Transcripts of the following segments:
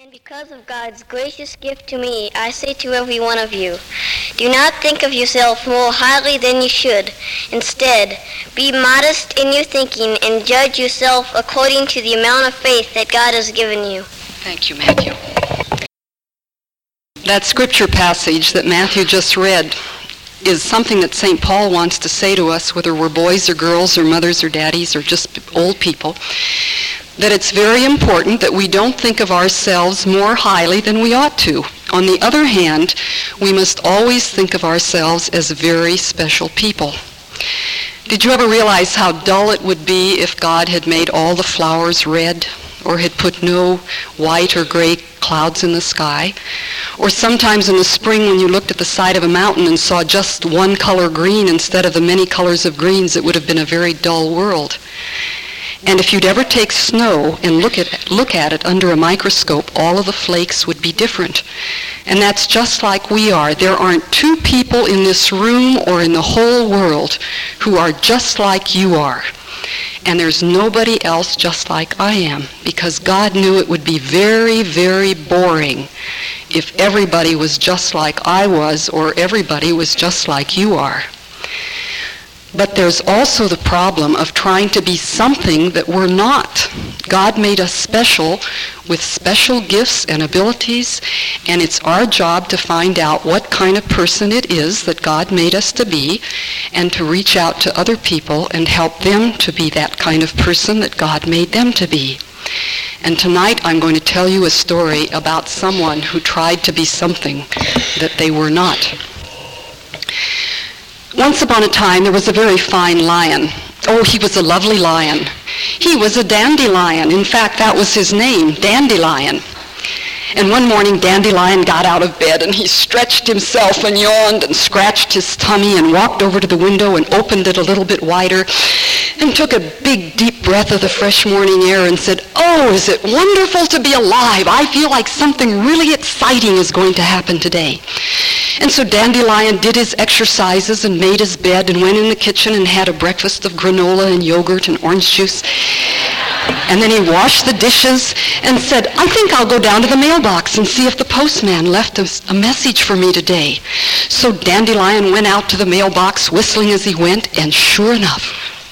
And because of God's gracious gift to me, I say to every one of you, do not think of yourself more highly than you should. Instead, be modest in your thinking and judge yourself according to the amount of faith that God has given you. Thank you, Matthew. That scripture passage that Matthew just read is something that St. Paul wants to say to us, whether we're boys or girls or mothers or daddies or just old people, that it's very important that we don't think of ourselves more highly than we ought to. On the other hand, we must always think of ourselves as very special people. Did you ever realize how dull it would be if God had made all the flowers red, or had put no white or gray clouds in the sky? Or sometimes in the spring when you looked at the side of a mountain and saw just one color green instead of the many colors of greens, it would have been a very dull world. And if you'd ever take snow and look at it under a microscope, all of the flakes would be different. And that's just like we are. There aren't two people in this room or in the whole world who are just like you are. And there's nobody else just like I am, because God knew it would be very, very boring if everybody was just like I was or everybody was just like you are. But there's also the problem of trying to be something that we're not. God made us special with special gifts and abilities, and it's our job to find out what kind of person it is that God made us to be, and to reach out to other people and help them to be that kind of person that God made them to be. And tonight I'm going to tell you a story about someone who tried to be something that they were not. Once upon a time, there was a very fine lion. Oh, he was a lovely lion. He was a dandelion. In fact, that was his name, Dandelion. And one morning, Dandelion got out of bed, and he stretched himself and yawned and scratched his tummy and walked over to the window and opened it a little bit wider and took a big, deep breath of the fresh morning air and said, "Oh, is it wonderful to be alive? I feel like something really exciting is going to happen today." And so Dandelion did his exercises and made his bed and went in the kitchen and had a breakfast of granola and yogurt and orange juice. And then he washed the dishes and said, "I think I'll go down to the mailbox and see if the postman left a message for me today." So Dandelion went out to the mailbox whistling as he went, and sure enough,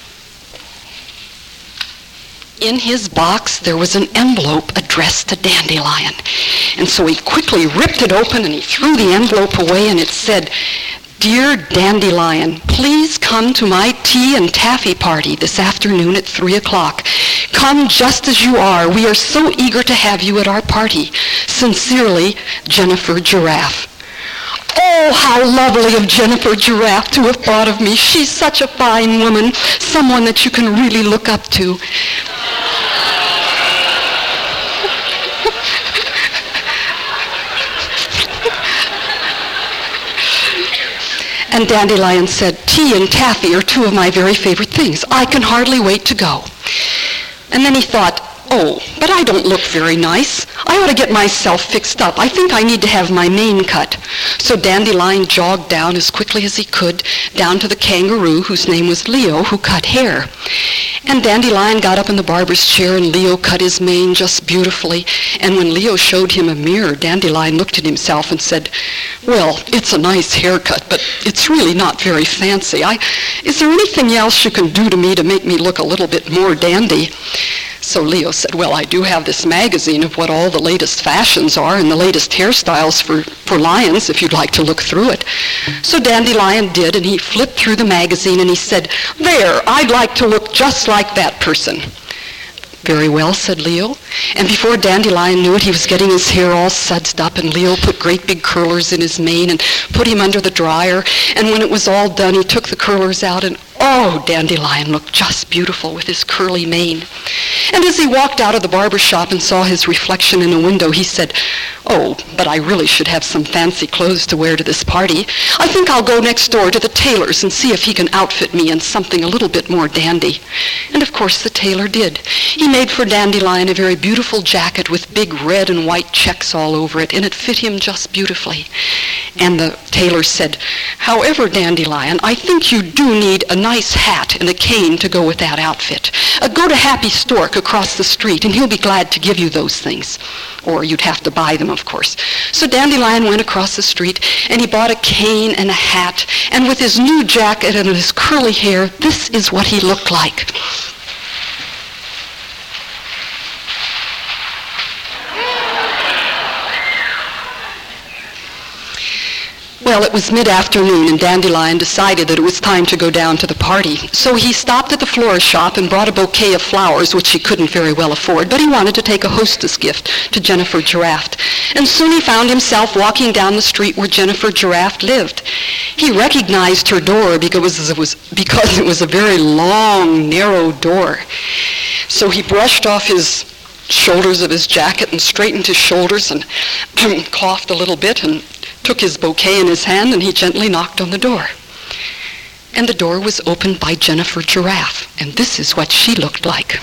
in his box there was an envelope addressed to Dandelion. And so he quickly ripped it open and he threw the envelope away, and it said, "Dear Dandelion, please come to my tea and taffy party this afternoon at 3 o'clock. Come just as you are. We are so eager to have you at our party. Sincerely, Jennifer Giraffe." Oh, how lovely of Jennifer Giraffe to have thought of me. She's such a fine woman, someone that you can really look up to. And Dandelion said, "Tea and taffy are two of my very favorite things. I can hardly wait to go." And then he thought, "Oh, but I don't look very nice. I ought to get myself fixed up. I think I need to have my mane cut." So Dandelion jogged down as quickly as he could, down to the kangaroo, whose name was Leo, who cut hair. And Dandelion got up in the barber's chair, and Leo cut his mane just beautifully. And when Leo showed him a mirror, Dandelion looked at himself and said, "Well, it's a nice haircut, but it's really not very fancy. Is there anything else you can do to me to make me look a little bit more dandy?" So Leo said, "Well, I do have this magazine of what all the latest fashions are and the latest hairstyles for lions, if you'd like to look through it." So Dandelion did, and he flipped through the magazine and he said, "There, I'd like to look just like that person." "Very well," said Leo. And before Dandelion knew it, he was getting his hair all sudsed up, and Leo put great big curlers in his mane and put him under the dryer. And when it was all done, he took the curlers out, and oh, Dandelion looked just beautiful with his curly mane. And as he walked out of the barber shop and saw his reflection in a window, he said, "Oh, but I really should have some fancy clothes to wear to this party. I think I'll go next door to the tailor's and see if he can outfit me in something a little bit more dandy." And of course the tailor did. He made for Dandelion a very beautiful jacket with big red and white checks all over it, and it fit him just beautifully. And the tailor said, "However, Dandelion, I think you do need a nice nice hat and a cane to go with that outfit. Go to Happy Stork across the street, and he'll be glad to give you those things. Or you'd have to buy them, of course. So Dandelion went across the street, and he bought a cane and a hat, and with his new jacket and his curly hair, this is what he looked like. Well, it was mid-afternoon, and Dandelion decided that it was time to go down to the party. So he stopped at the florist shop and brought a bouquet of flowers, which he couldn't very well afford, but he wanted to take a hostess gift to Jennifer Giraffe. And soon he found himself walking down the street where Jennifer Giraffe lived. He recognized her door because it was a very long, narrow door. So he brushed off his shoulders of his jacket and straightened his shoulders and coughed a little bit and took his bouquet in his hand, and he gently knocked on the door. And the door was opened by Jennifer Giraffe, and this is what she looked like.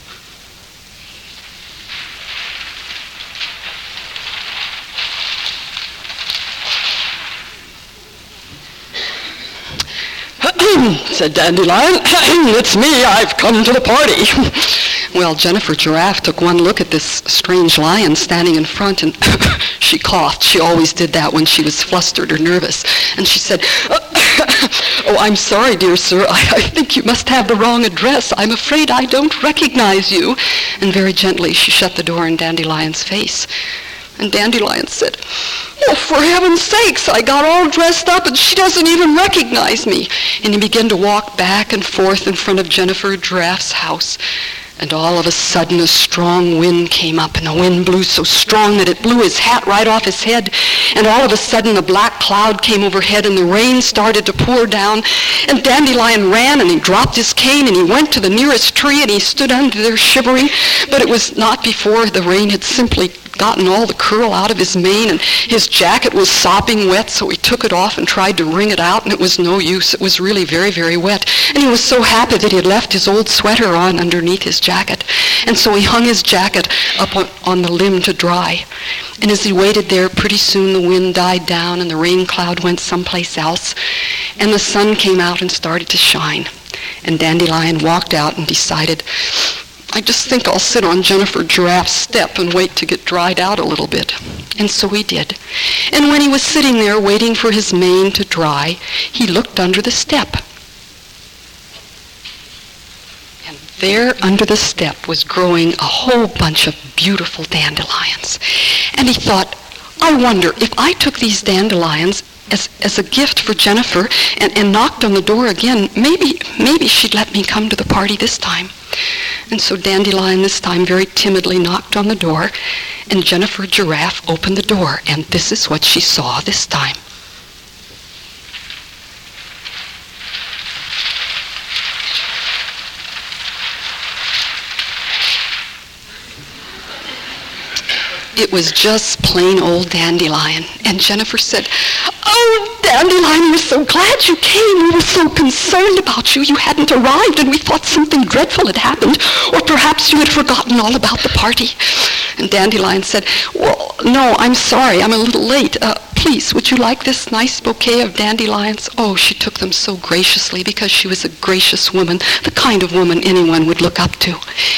Said Dandelion, it's me, I've come to the party. Well, Jennifer Giraffe took one look at this strange lion standing in front, and she coughed. She always did that when she was flustered or nervous. And she said, oh, I'm sorry, dear sir, I think you must have the wrong address. I'm afraid I don't recognize you. And very gently she shut the door in Dandelion's face. And Dandelion said, oh, for heaven's sakes, I got all dressed up and she doesn't even recognize me. And he began to walk back and forth in front of Jennifer Giraffe's house. And all of a sudden a strong wind came up, and the wind blew so strong that it blew his hat right off his head. And all of a sudden a black cloud came overhead, and the rain started to pour down. And Dandelion ran, and he dropped his cane, and he went to the nearest tree, and he stood under there shivering. But it was not before the rain had simply gotten all the curl out of his mane, and his jacket was sopping wet, so he took it off and tried to wring it out, and it was no use. It was really very, very wet. And he was so happy that he had left his old sweater on underneath his jacket. And so he hung his jacket up on the limb to dry. And as he waited there, pretty soon the wind died down, and the rain cloud went someplace else, and the sun came out and started to shine. And Dandelion walked out and decided, I just think I'll sit on Jennifer Giraffe's step and wait to get dried out a little bit. And so he did. And when he was sitting there waiting for his mane to dry, he looked under the step. And there under the step was growing a whole bunch of beautiful dandelions. And he thought, I wonder if I took these dandelions as a gift for Jennifer and knocked on the door again, maybe she'd let me come to the party this time. And so Dandelion this time very timidly knocked on the door, and Jennifer Giraffe opened the door, and this is what she saw this time. It was just plain old Dandelion. And Jennifer said, oh, Dandelion, we're so glad you came. We were so concerned about you. You hadn't arrived, and we thought something dreadful had happened, or perhaps you had forgotten all about the party. And Dandelion said, well, no, I'm sorry. I'm a little late. Please, would you like this nice bouquet of dandelions? Oh, she took them so graciously because she was a gracious woman, the kind of woman anyone would look up to.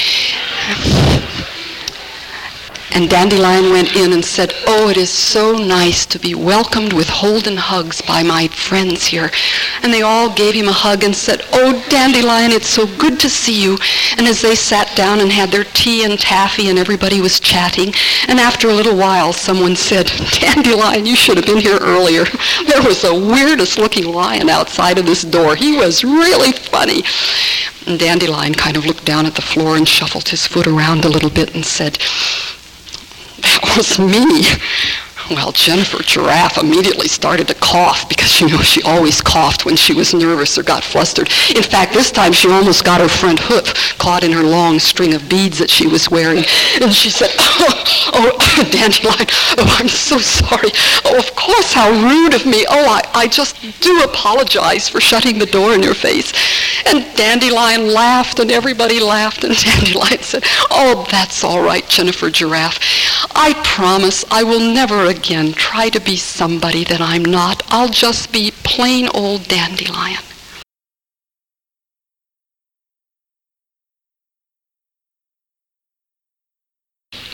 And Dandelion went in and said, oh, it is so nice to be welcomed with Holden hugs by my friends here. And they all gave him a hug and said, oh, Dandelion, it's so good to see you. And as they sat down and had their tea and taffy and everybody was chatting, and after a little while someone said, Dandelion, you should have been here earlier. There was the weirdest looking lion outside of this door. He was really funny. And Dandelion kind of looked down at the floor and shuffled his foot around a little bit and said, that was me. Well, Jennifer Giraffe immediately started to cough because, you know, she always coughed when she was nervous or got flustered. In fact, this time she almost got her front hoof caught in her long string of beads that she was wearing. And she said, oh, Dandelion, oh, I'm so sorry. Oh, of course, how rude of me. Oh, I just do apologize for shutting the door in your face. And Dandelion laughed, and everybody laughed, and Dandelion said, oh, that's all right, Jennifer Giraffe. I promise I will never again try to be somebody that I'm not. I'll just be plain old Dandelion.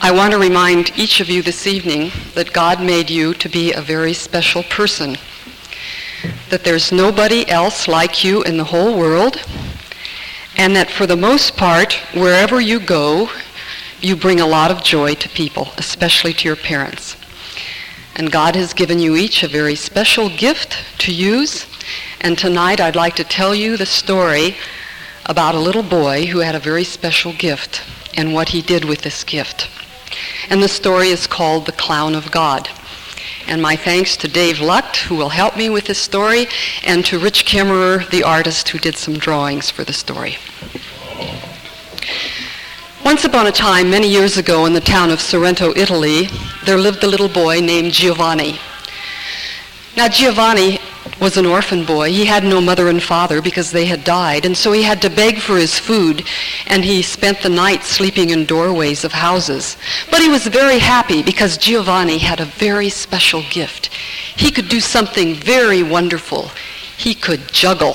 I want to remind each of you this evening that God made you to be a very special person, that there's nobody else like you in the whole world, and that for the most part, wherever you go, you bring a lot of joy to people, especially to your parents. And God has given you each a very special gift to use, and tonight I'd like to tell you the story about a little boy who had a very special gift and what he did with this gift. And the story is called The Clown of God. And my thanks to Dave Lucht, who will help me with this story, and to Rich Kimmerer, the artist who did some drawings for the story. Once upon a time, many years ago, in the town of Sorrento, Italy, there lived a little boy named Giovanni. Now, Giovanni was an orphan boy. He had no mother and father because they had died, and so he had to beg for his food, and he spent the night sleeping in doorways of houses. But he was very happy because Giovanni had a very special gift. He could do something very wonderful. He could juggle.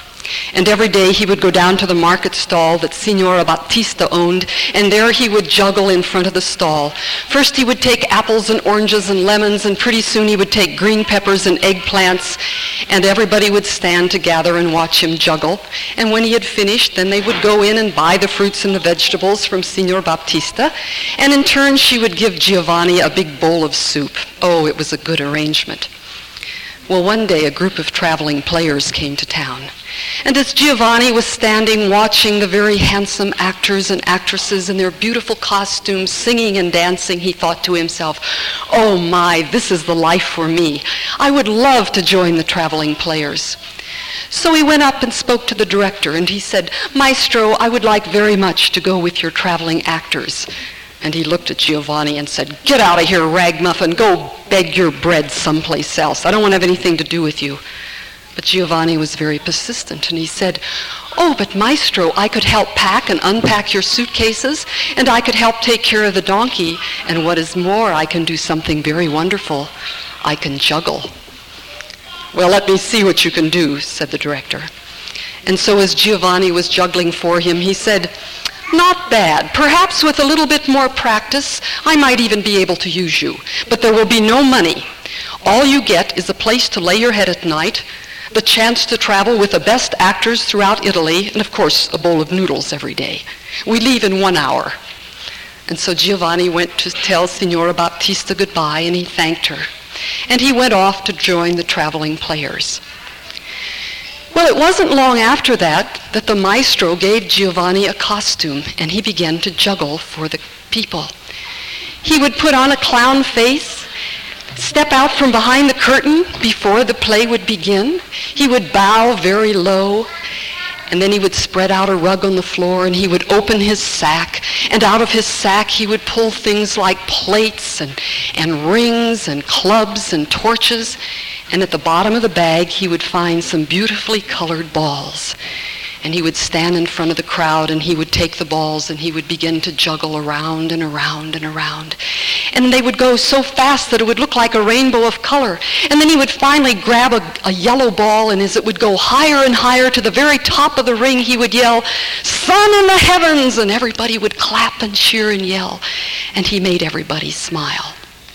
And every day he would go down to the market stall that Signora Battista owned, and there he would juggle in front of the stall. First he would take apples and oranges and lemons, and pretty soon he would take green peppers and eggplants, and everybody would stand to gather and watch him juggle. And when he had finished, then they would go in and buy the fruits and the vegetables from Signora Battista, and in turn she would give Giovanni a big bowl of soup. Oh, it was a good arrangement. Well, one day a group of traveling players came to town. And as Giovanni was standing watching the very handsome actors and actresses in their beautiful costumes singing and dancing, he thought to himself, "Oh my, this is the life for me. I would love to join the traveling players." So he went up and spoke to the director, and he said, "Maestro, I would like very much to go with your traveling actors." And he looked at Giovanni and said, "Get out of here, ragamuffin. Go beg your bread someplace else. I don't want to have anything to do with you." But Giovanni was very persistent, and he said, "Oh, but Maestro, I could help pack and unpack your suitcases, and I could help take care of the donkey, and what is more, I can do something very wonderful. I can juggle." "Well, let me see what you can do," said the director. And so as Giovanni was juggling for him, he said, "Not bad. Perhaps with a little bit more practice, I might even be able to use you. But there will be no money. All you get is a place to lay your head at night, the chance to travel with the best actors throughout Italy, and of course a bowl of noodles every day. We leave in 1 hour." And so Giovanni went to tell Signora Battista goodbye, and he thanked her. And he went off to join the traveling players. Well, it wasn't long after that the maestro gave Giovanni a costume, and he began to juggle for the people. He would put on a clown face, step out from behind the curtain before the play would begin. He would bow very low, and then he would spread out a rug on the floor, and he would open his sack, and out of his sack he would pull things like plates and rings and clubs and torches, and at the bottom of the bag he would find some beautifully colored balls. And he would stand in front of the crowd, and he would take the balls, and he would begin to juggle around and around and around. And they would go so fast that it would look like a rainbow of color. And then he would finally grab a yellow ball, and as it would go higher and higher to the very top of the ring, he would yell, "Sun in the heavens!" And everybody would clap and cheer and yell. And he made everybody smile.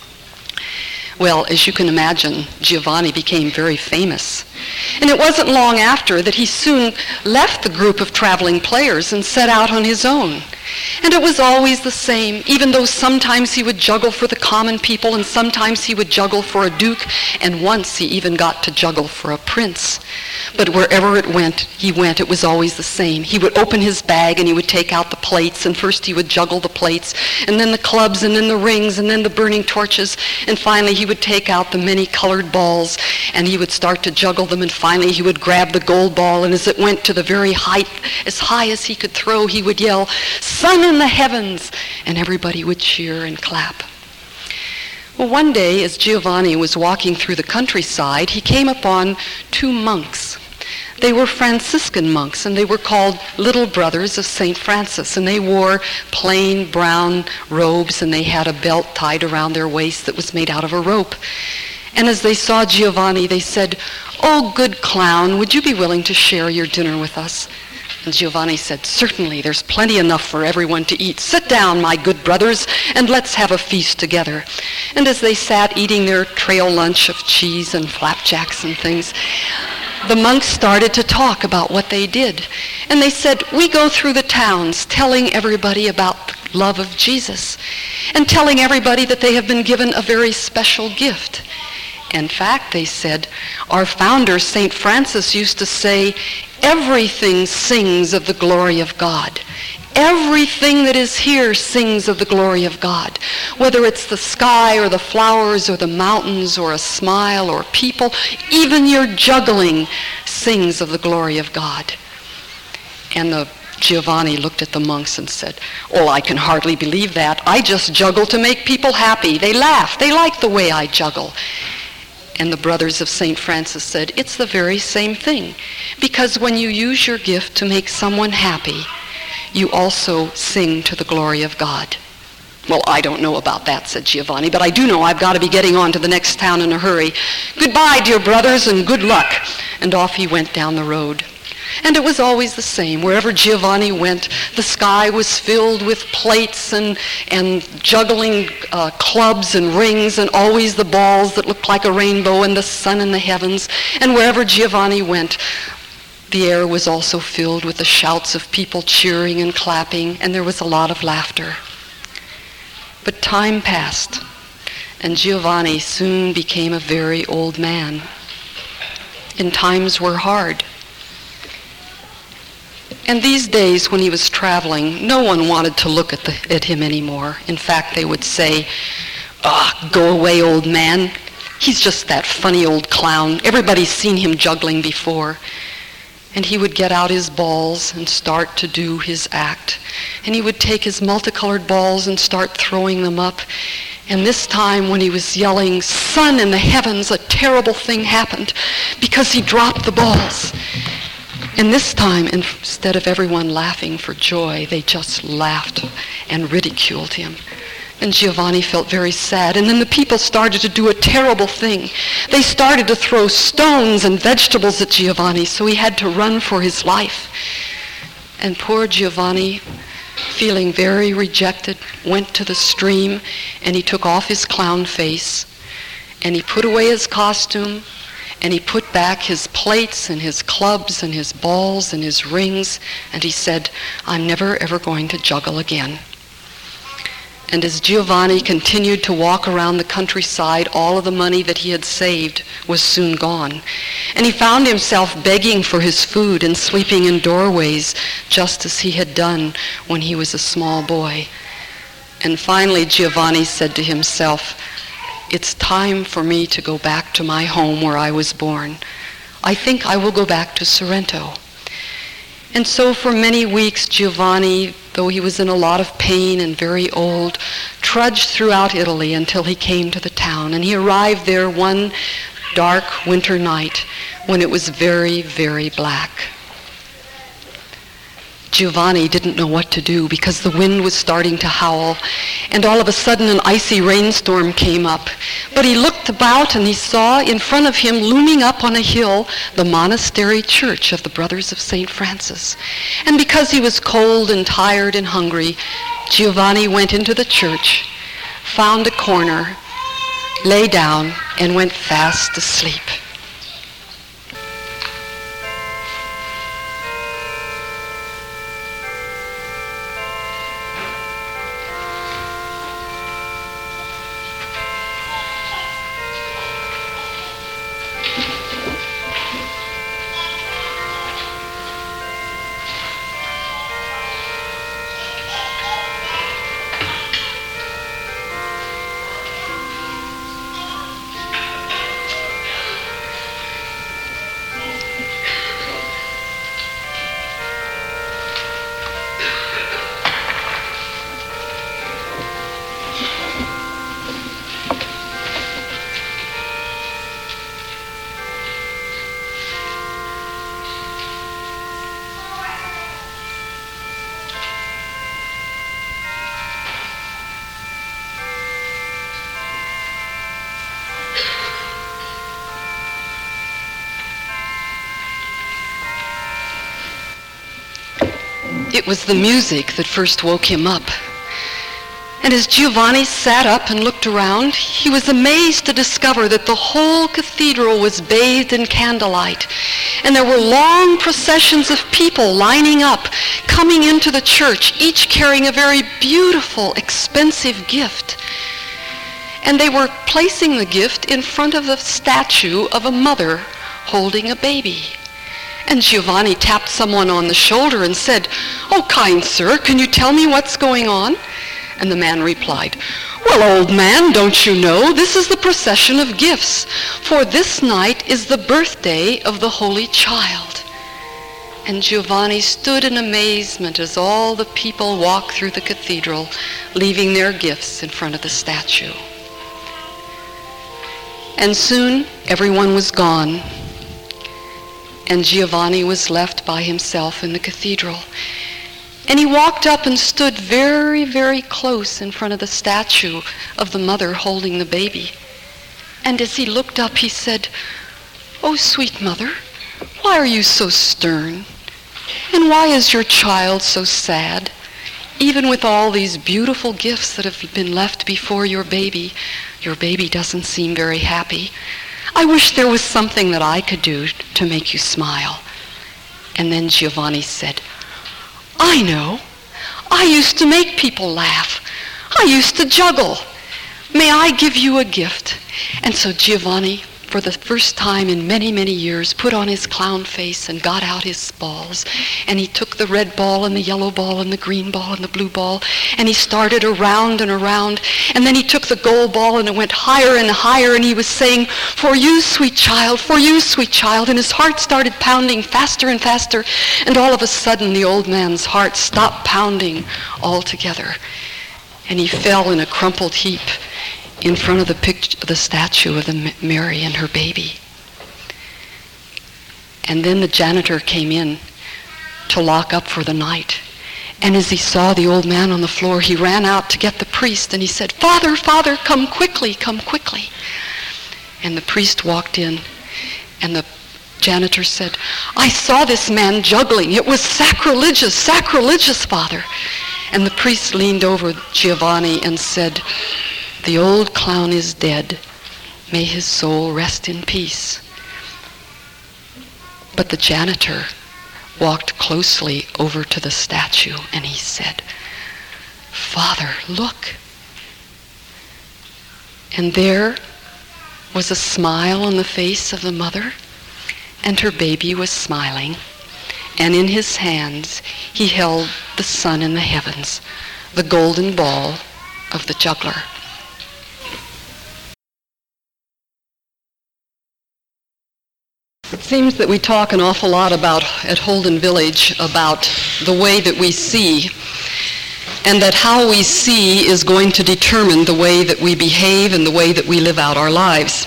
Well, as you can imagine, Giovanni became very famous. And it wasn't long after that he soon left the group of traveling players and set out on his own. And it was always the same, even though sometimes he would juggle for the common people, and sometimes he would juggle for a duke, and once he even got to juggle for a prince. But wherever he went, it was always the same. He would open his bag, and he would take out the plates, and first he would juggle the plates, and then the clubs, and then the rings, and then the burning torches, and finally he would take out the many colored balls, and he would start to juggle them, and finally he would grab the gold ball, and as it went to the very height, as high as he could throw, he would yell, "Sun in the heavens!" and everybody would cheer and clap. Well, one day, as Giovanni was walking through the countryside, he came upon 2 monks. They were Franciscan monks, and they were called Little Brothers of St. Francis, and they wore plain brown robes, and they had a belt tied around their waist that was made out of a rope. And as they saw Giovanni, they said, "Oh, good clown, would you be willing to share your dinner with us?" And Giovanni said, "Certainly, there's plenty enough for everyone to eat. Sit down, my good brothers, and let's have a feast together." And as they sat eating their trail lunch of cheese and flapjacks and things, the monks started to talk about what they did. And they said, "We go through the towns telling everybody about the love of Jesus and telling everybody that they have been given a very special gift. In fact," they said, "our founder, St. Francis, used to say, everything sings of the glory of God. Everything that is here sings of the glory of God. Whether it's the sky or the flowers or the mountains or a smile or people, even your juggling sings of the glory of God." And Giovanni looked at the monks and said, "Oh, I can hardly believe that. I just juggle to make people happy. They laugh. They like the way I juggle." And the brothers of St. Francis said, "It's the very same thing, because when you use your gift to make someone happy, you also sing to the glory of God." "Well, I don't know about that," said Giovanni, "but I do know I've got to be getting on to the next town in a hurry. Goodbye, dear brothers, and good luck." And off he went down the road. And it was always the same. Wherever Giovanni went, the sky was filled with plates and juggling clubs and rings, and always the balls that looked like a rainbow and the sun in the heavens. And wherever Giovanni went, the air was also filled with the shouts of people cheering and clapping, and there was a lot of laughter. But time passed, and Giovanni soon became a very old man. And times were hard. And these days when he was traveling, no one wanted to look at him anymore. In fact, they would say, "Go away, old man. He's just that funny old clown. Everybody's seen him juggling before." And he would get out his balls and start to do his act. And he would take his multicolored balls and start throwing them up. And this time when he was yelling, "Sun in the heavens," a terrible thing happened because he dropped the balls. And this time, instead of everyone laughing for joy, they just laughed and ridiculed him. And Giovanni felt very sad. And then the people started to do a terrible thing. They started to throw stones and vegetables at Giovanni, so he had to run for his life. And poor Giovanni, feeling very rejected, went to the stream, and he took off his clown face, and he put away his costume, and he put back his plates and his clubs and his balls and his rings, and he said, "I'm never ever going to juggle again." And as Giovanni continued to walk around the countryside, all of the money that he had saved was soon gone. And he found himself begging for his food and sleeping in doorways, just as he had done when he was a small boy. And finally Giovanni said to himself, "It's time for me to go back to my home where I was born. I think I will go back to Sorrento." And so for many weeks, Giovanni, though he was in a lot of pain and very old, trudged throughout Italy until he came to the town. And he arrived there one dark winter night when it was very, very black. Giovanni didn't know what to do because the wind was starting to howl, and all of a sudden an icy rainstorm came up. But he looked about and he saw in front of him, looming up on a hill, the monastery church of the Brothers of St. Francis. And because he was cold and tired and hungry, Giovanni went into the church, found a corner, lay down, and went fast asleep. it was the music that first woke him up. And as Giovanni sat up and looked around, he was amazed to discover that the whole cathedral was bathed in candlelight. And there were long processions of people lining up, coming into the church, each carrying a very beautiful, expensive gift. And they were placing the gift in front of the statue of a mother holding a baby. And Giovanni tapped someone on the shoulder and said, "Oh, kind sir, can you tell me what's going on?" And the man replied, "Well, old man, don't you know, this is the procession of gifts, for this night is the birthday of the Holy Child." And Giovanni stood in amazement as all the people walked through the cathedral, leaving their gifts in front of the statue. And soon everyone was gone, and Giovanni was left by himself in the cathedral. And he walked up and stood very, very close in front of the statue of the mother holding the baby. And as he looked up, he said, "Oh, sweet mother, why are you so stern? And why is your child so sad? Even with all these beautiful gifts that have been left before your baby doesn't seem very happy. I wish there was something that I could do to make you smile." And then Giovanni said, "I know. I used to make people laugh. I used to juggle. May I give you a gift?" And so Giovanni, for the first time in many, many years, put on his clown face and got out his balls. And he took the red ball and the yellow ball and the green ball and the blue ball, and he started around and around. And then he took the gold ball and it went higher and higher, and he was saying, "For you, sweet child, for you, sweet child." And his heart started pounding faster and faster. And all of a sudden, the old man's heart stopped pounding altogether. And he fell in a crumpled heap in front of the statue of Mary and her baby. And then the janitor came in to lock up for the night. And as he saw the old man on the floor, he ran out to get the priest, and he said, "Father, Father, come quickly, come quickly." And the priest walked in, and the janitor said, "I saw this man juggling. It was sacrilegious, sacrilegious, Father." And the priest leaned over Giovanni and said, "The old clown is dead. May his soul rest in peace." But the janitor walked closely over to the statue and he said, "Father, look." And there was a smile on the face of the mother, and her baby was smiling. And in his hands he held the sun in the heavens, the golden ball of the juggler. It seems that we talk an awful lot at Holden Village about the way that we see, and that how we see is going to determine the way that we behave and the way that we live out our lives.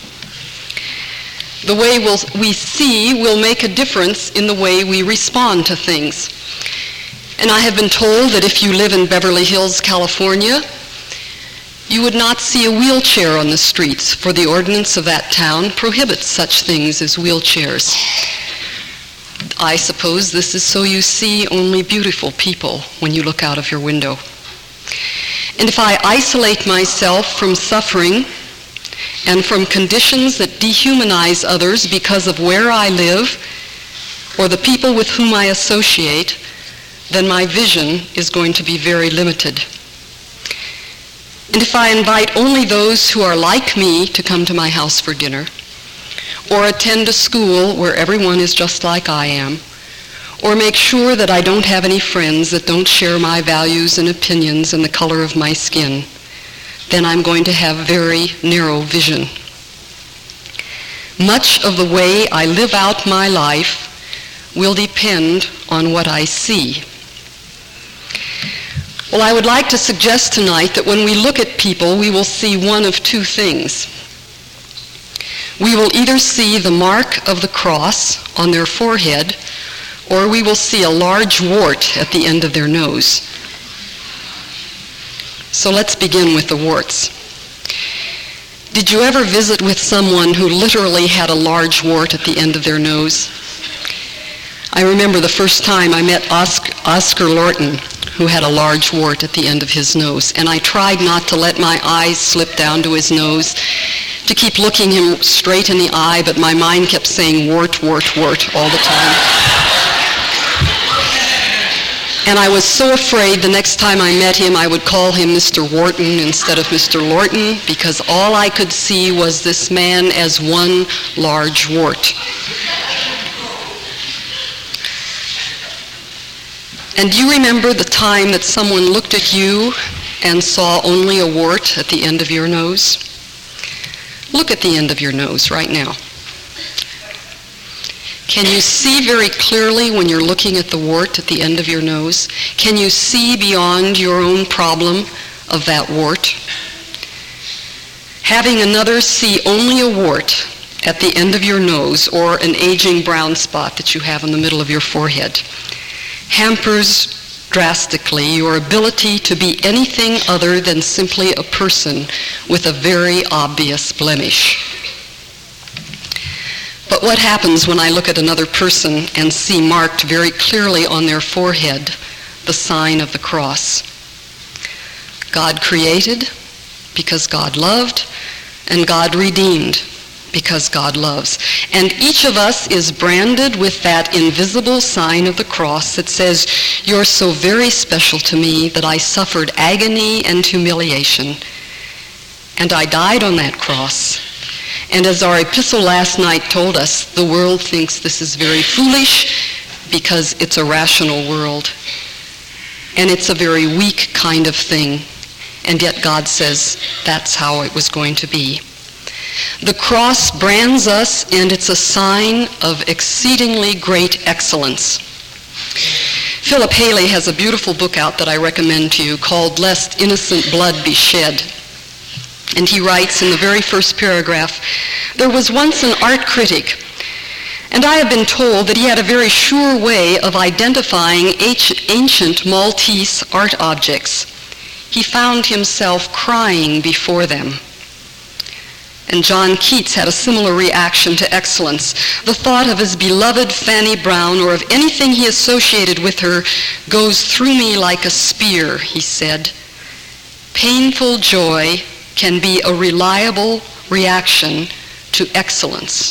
The way we see will make a difference in the way we respond to things. And I have been told that if you live in Beverly Hills, California, you would not see a wheelchair on the streets, for the ordinance of that town prohibits such things as wheelchairs. I suppose this is so you see only beautiful people when you look out of your window. And if I isolate myself from suffering and from conditions that dehumanize others because of where I live or the people with whom I associate, then my vision is going to be very limited. And if I invite only those who are like me to come to my house for dinner, or attend a school where everyone is just like I am, or make sure that I don't have any friends that don't share my values and opinions and the color of my skin, then I'm going to have very narrow vision. Much of the way I live out my life will depend on what I see. Well, I would like to suggest tonight that when we look at people, we will see one of two things. We will either see the mark of the cross on their forehead, or we will see a large wart at the end of their nose. So let's begin with the warts. Did you ever visit with someone who literally had a large wart at the end of their nose? I remember the first time I met Oscar Lorton, who had a large wart at the end of his nose, and I tried not to let my eyes slip down to his nose, to keep looking him straight in the eye, but my mind kept saying wart, wart, wart all the time. And I was so afraid the next time I met him I would call him Mr. Wharton instead of Mr. Lorton, because all I could see was this man as one large wart. And do you remember the time that someone looked at you and saw only a wart at the end of your nose? Look at the end of your nose right now. Can you see very clearly when you're looking at the wart at the end of your nose? Can you see beyond your own problem of that wart? Having another see only a wart at the end of your nose or an aging brown spot that you have in the middle of your forehead hampers drastically your ability to be anything other than simply a person with a very obvious blemish. But what happens when I look at another person and see marked very clearly on their forehead the sign of the cross? God created because God loved, and God redeemed because God loves. And each of us is branded with that invisible sign of the cross that says, "You're so very special to me that I suffered agony and humiliation, and I died on that cross. And as our epistle last night told us, the world thinks this is very foolish because it's a rational world. And it's a very weak kind of thing. And yet God says that's how it was going to be." The cross brands us, and it's a sign of exceedingly great excellence. Philip Haley has a beautiful book out that I recommend to you called "Lest Innocent Blood Be Shed." And he writes in the very first paragraph, "There was once an art critic, and I have been told that he had a very sure way of identifying ancient Maltese art objects. He found himself crying before them." And John Keats had a similar reaction to excellence. "The thought of his beloved Fanny Brown, or of anything he associated with her, goes through me like a spear," he said. Painful joy can be a reliable reaction to excellence.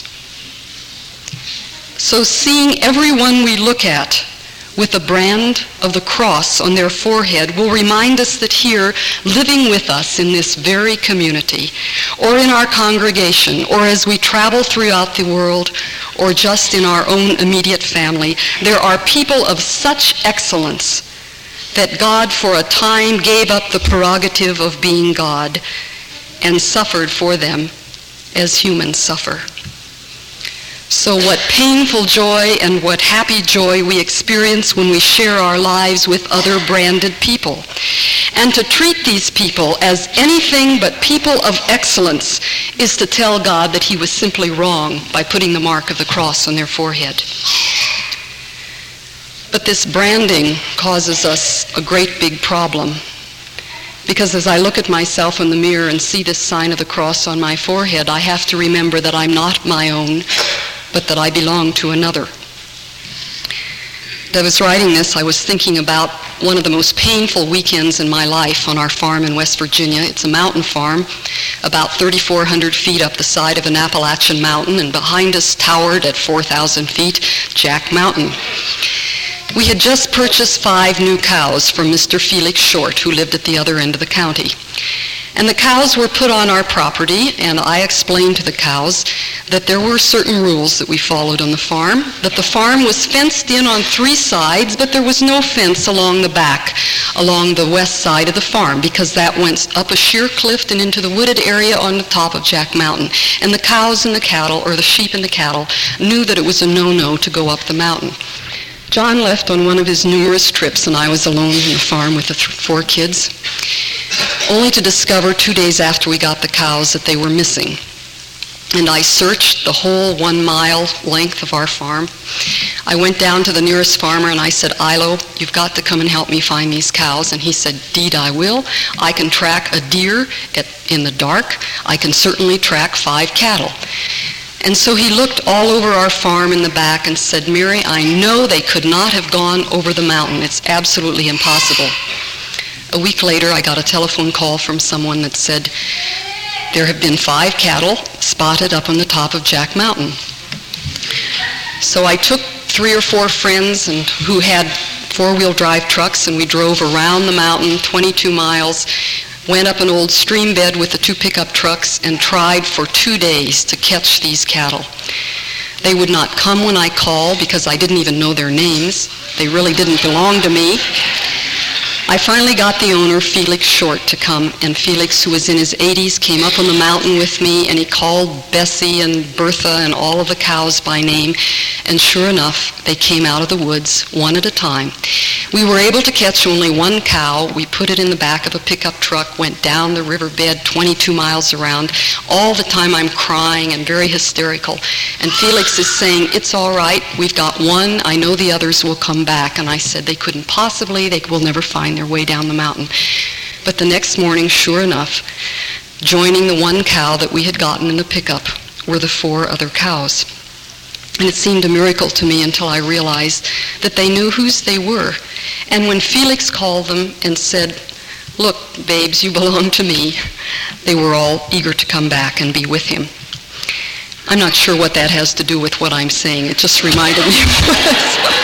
So seeing everyone we look at with a brand of the cross on their forehead will remind us that here, living with us in this very community, or in our congregation, or as we travel throughout the world, or just in our own immediate family, there are people of such excellence that God for a time gave up the prerogative of being God and suffered for them as humans suffer. So what painful joy and what happy joy we experience when we share our lives with other branded people. And to treat these people as anything but people of excellence is to tell God that he was simply wrong by putting the mark of the cross on their forehead. But this branding causes us a great big problem. Because as I look at myself in the mirror and see this sign of the cross on my forehead, I have to remember that I'm not my own, but that I belong to another. As I was writing this, I was thinking about one of the most painful weekends in my life on our farm in West Virginia. It's a mountain farm, about 3,400 feet up the side of an Appalachian mountain, and behind us towered at 4,000 feet, Jack Mountain. We had just purchased 5 new cows from Mr. Felix Short, who lived at the other end of the county. And the cows were put on our property, and I explained to the cows that there were certain rules that we followed on the farm, that the farm was fenced in on 3 sides, but there was no fence along the back, along the west side of the farm, because that went up a sheer cliff and into the wooded area on the top of Jack Mountain. And the cows and the cattle, or the sheep and the cattle, knew that it was a no-no to go up the mountain. John left on one of his numerous trips, and I was alone on the farm with the 4 kids, only to discover 2 days after we got the cows that they were missing. And I searched the whole 1-mile length of our farm. I went down to the nearest farmer and I said, "Ilo, you've got to come and help me find these cows." And he said, "Deed, I will. I can track a deer in the dark. I can certainly track 5 cattle." And so he looked all over our farm in the back and said, Mary, I know they could not have gone over the mountain. It's absolutely impossible. A week later, I got a telephone call from someone that said, there have been 5 cattle spotted up on the top of Jack Mountain. So I took 3 or 4 friends who had 4-wheel drive trucks, and we drove around the mountain 22 miles, went up an old stream bed with the 2 pickup trucks, and tried for 2 days to catch these cattle. They would not come when I called because I didn't even know their names. They really didn't belong to me. I finally got the owner, Felix Short, to come, and Felix, who was in his 80s, came up on the mountain with me, and he called Bessie and Bertha and all of the cows by name, and sure enough, they came out of the woods one at a time. We were able to catch only 1 cow. We put it in the back of a pickup truck, went down the riverbed 22 miles around. All the time I'm crying and very hysterical, and Felix is saying, it's all right, we've got 1, I know the others will come back. And I said, they couldn't possibly, they will never find their way down the mountain. But the next morning, sure enough, joining the 1 cow that we had gotten in the pickup were the 4 other cows. And it seemed a miracle to me until I realized that they knew whose they were. And when Felix called them and said, look, babes, you belong to me, they were all eager to come back and be with him. I'm not sure what that has to do with what I'm saying. It just reminded me of this.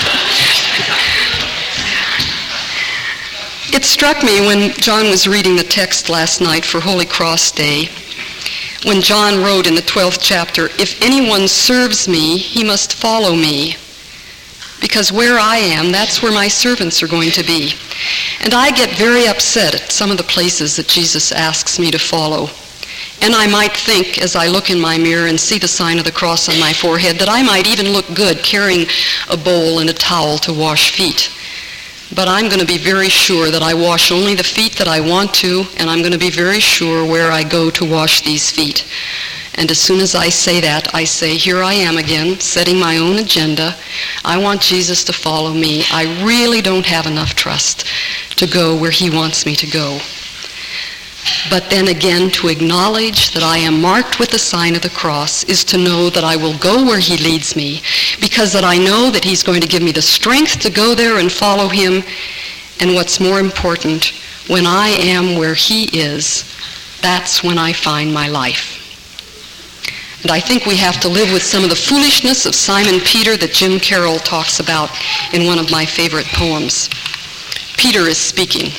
It struck me when John was reading the text last night for Holy Cross Day, when John wrote in the 12th chapter, if anyone serves me, he must follow me, because where I am, that's where my servants are going to be. And I get very upset at some of the places that Jesus asks me to follow. And I might think, as I look in my mirror and see the sign of the cross on my forehead, that I might even look good carrying a bowl and a towel to wash feet. But I'm going to be very sure that I wash only the feet that I want to, and I'm going to be very sure where I go to wash these feet. And as soon as I say that, I say, here I am again, setting my own agenda. I want Jesus to follow me. I really don't have enough trust to go where he wants me to go. But then again, to acknowledge that I am marked with the sign of the cross is to know that I will go where he leads me, because that I know that he's going to give me the strength to go there and follow him. And what's more important, when I am where he is, that's when I find my life. And I think we have to live with some of the foolishness of Simon Peter that Jim Carroll talks about in one of my favorite poems. Peter is speaking.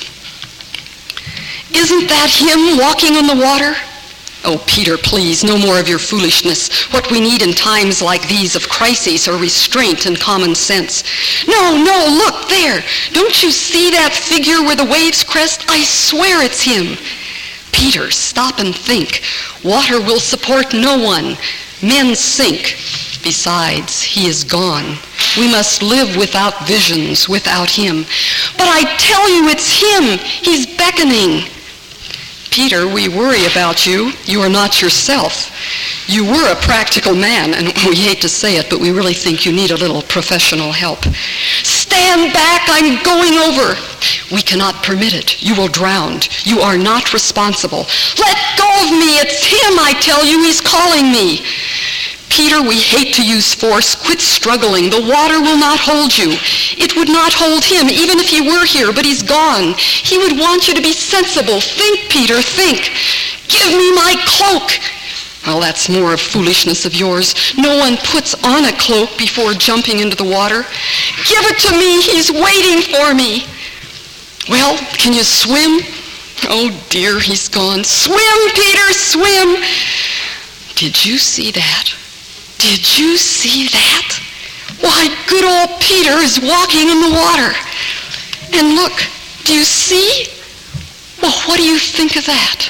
Isn't that him walking on the water? Oh, Peter, please, no more of your foolishness. What we need in times like these of crises are restraint and common sense. No, look there. Don't you see that figure where the waves crest? I swear it's him. Peter, stop and think. Water will support no one. Men sink. Besides, he is gone. We must live without visions, without him. But I tell you, it's him. He's beckoning. Peter, we worry about you. You are not yourself. You were a practical man, and we hate to say it, but we really think you need a little professional help. Stand back, I'm going over. We cannot permit it. You will drown. You are not responsible. Let go of me. It's him, I tell you. He's calling me. Peter, we hate to use force. Quit struggling. The water will not hold you. It would not hold him, even if he were here, but he's gone. He would want you to be sensible. Think, Peter, think. Give me my cloak. Well, that's more of foolishness of yours. No one puts on a cloak before jumping into the water. Give it to me. He's waiting for me. Well, can you swim? Oh, dear, he's gone. Swim, Peter, swim. Did you see that? Did you see that? Why, good old Peter is walking in the water. And look, do you see? Well, what do you think of that?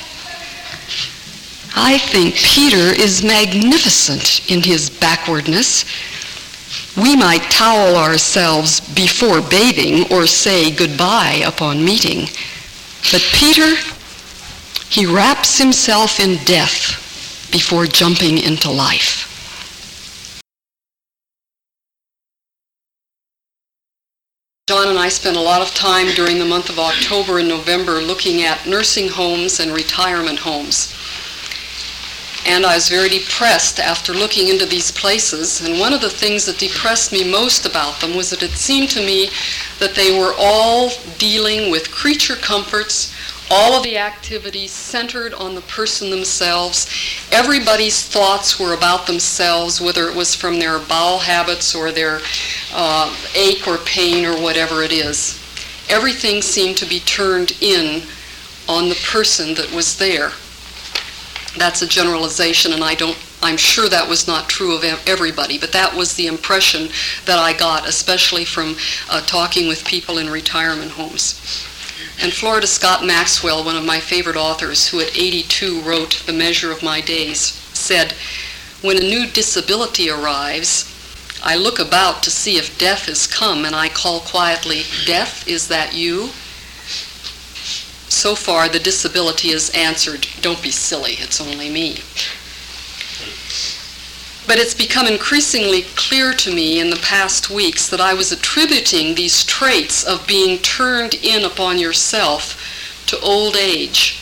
I think Peter is magnificent in his backwardness. We might towel ourselves before bathing or say goodbye upon meeting. But Peter, he wraps himself in death before jumping into life. John and I spent a lot of time during the month of October and November looking at nursing homes and retirement homes. And I was very depressed after looking into these places. And one of the things that depressed me most about them was that it seemed to me that they were all dealing with creature comforts, all of the activities centered on the person themselves. Everybody's thoughts were about themselves, whether it was from their bowel habits or their ache or pain or whatever it is. Everything seemed to be turned in on the person that was there. That's a generalization, and I'm sure that was not true of everybody, but that was the impression that I got, especially from talking with people in retirement homes. And Florida Scott Maxwell, one of my favorite authors, who at 82 wrote The Measure of My Days, said, "When a new disability arrives, I look about to see if death has come, and I call quietly, 'Death, is that you?' So far, the disability has answered, 'Don't be silly, it's only me.'" But it's become increasingly clear to me in the past weeks that I was attributing these traits of being turned in upon yourself to old age.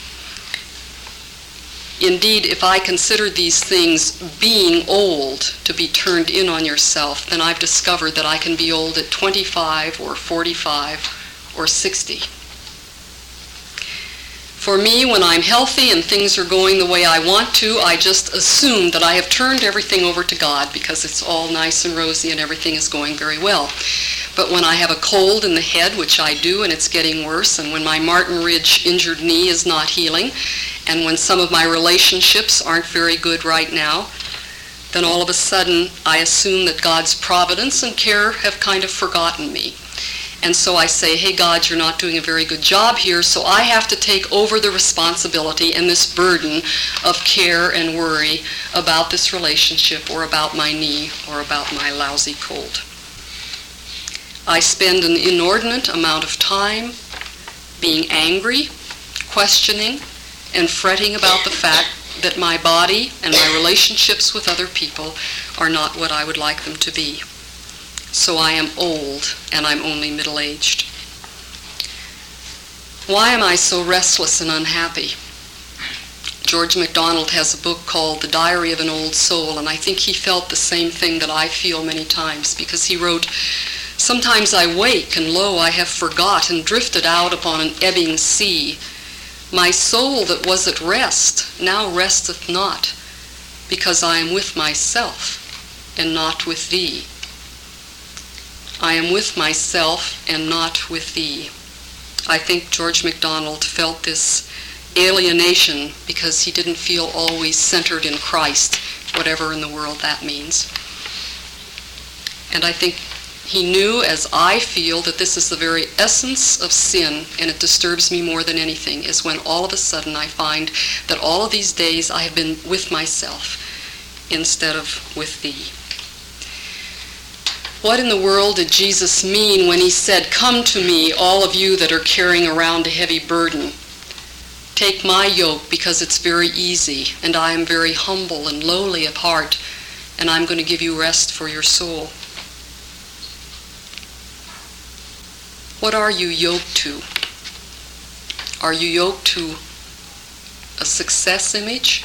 Indeed, if I consider these things being old, to be turned in on yourself, then I've discovered that I can be old at 25 or 45 or 60. For me, when I'm healthy and things are going the way I want to, I just assume that I have turned everything over to God because it's all nice and rosy and everything is going very well. But when I have a cold in the head, which I do, and it's getting worse, and when my Martin Ridge injured knee is not healing, and when some of my relationships aren't very good right now, then all of a sudden I assume that God's providence and care have kind of forgotten me. And so I say, "Hey, God, you're not doing a very good job here, so I have to take over the responsibility and this burden of care and worry about this relationship or about my knee or about my lousy cold." I spend an inordinate amount of time being angry, questioning, and fretting about the fact that my body and my relationships with other people are not what I would like them to be. So I am old, and I'm only middle-aged. Why am I so restless and unhappy? George MacDonald has a book called The Diary of an Old Soul, and I think he felt the same thing that I feel many times, because he wrote, "Sometimes I wake, and lo, I have forgot and drifted out upon an ebbing sea. My soul that was at rest now resteth not, because I am with myself and not with thee. I am with myself and not with thee." I think George MacDonald felt this alienation because he didn't feel always centered in Christ, whatever in the world that means. And I think he knew, as I feel, that this is the very essence of sin, and it disturbs me more than anything, is when all of a sudden I find that all of these days I have been with myself instead of with thee. What in the world did Jesus mean when he said, "Come to me, all of you that are carrying around a heavy burden. Take my yoke because it's very easy, and I am very humble and lowly of heart, and I'm going to give you rest for your soul"? What are you yoked to? Are you yoked to a success image?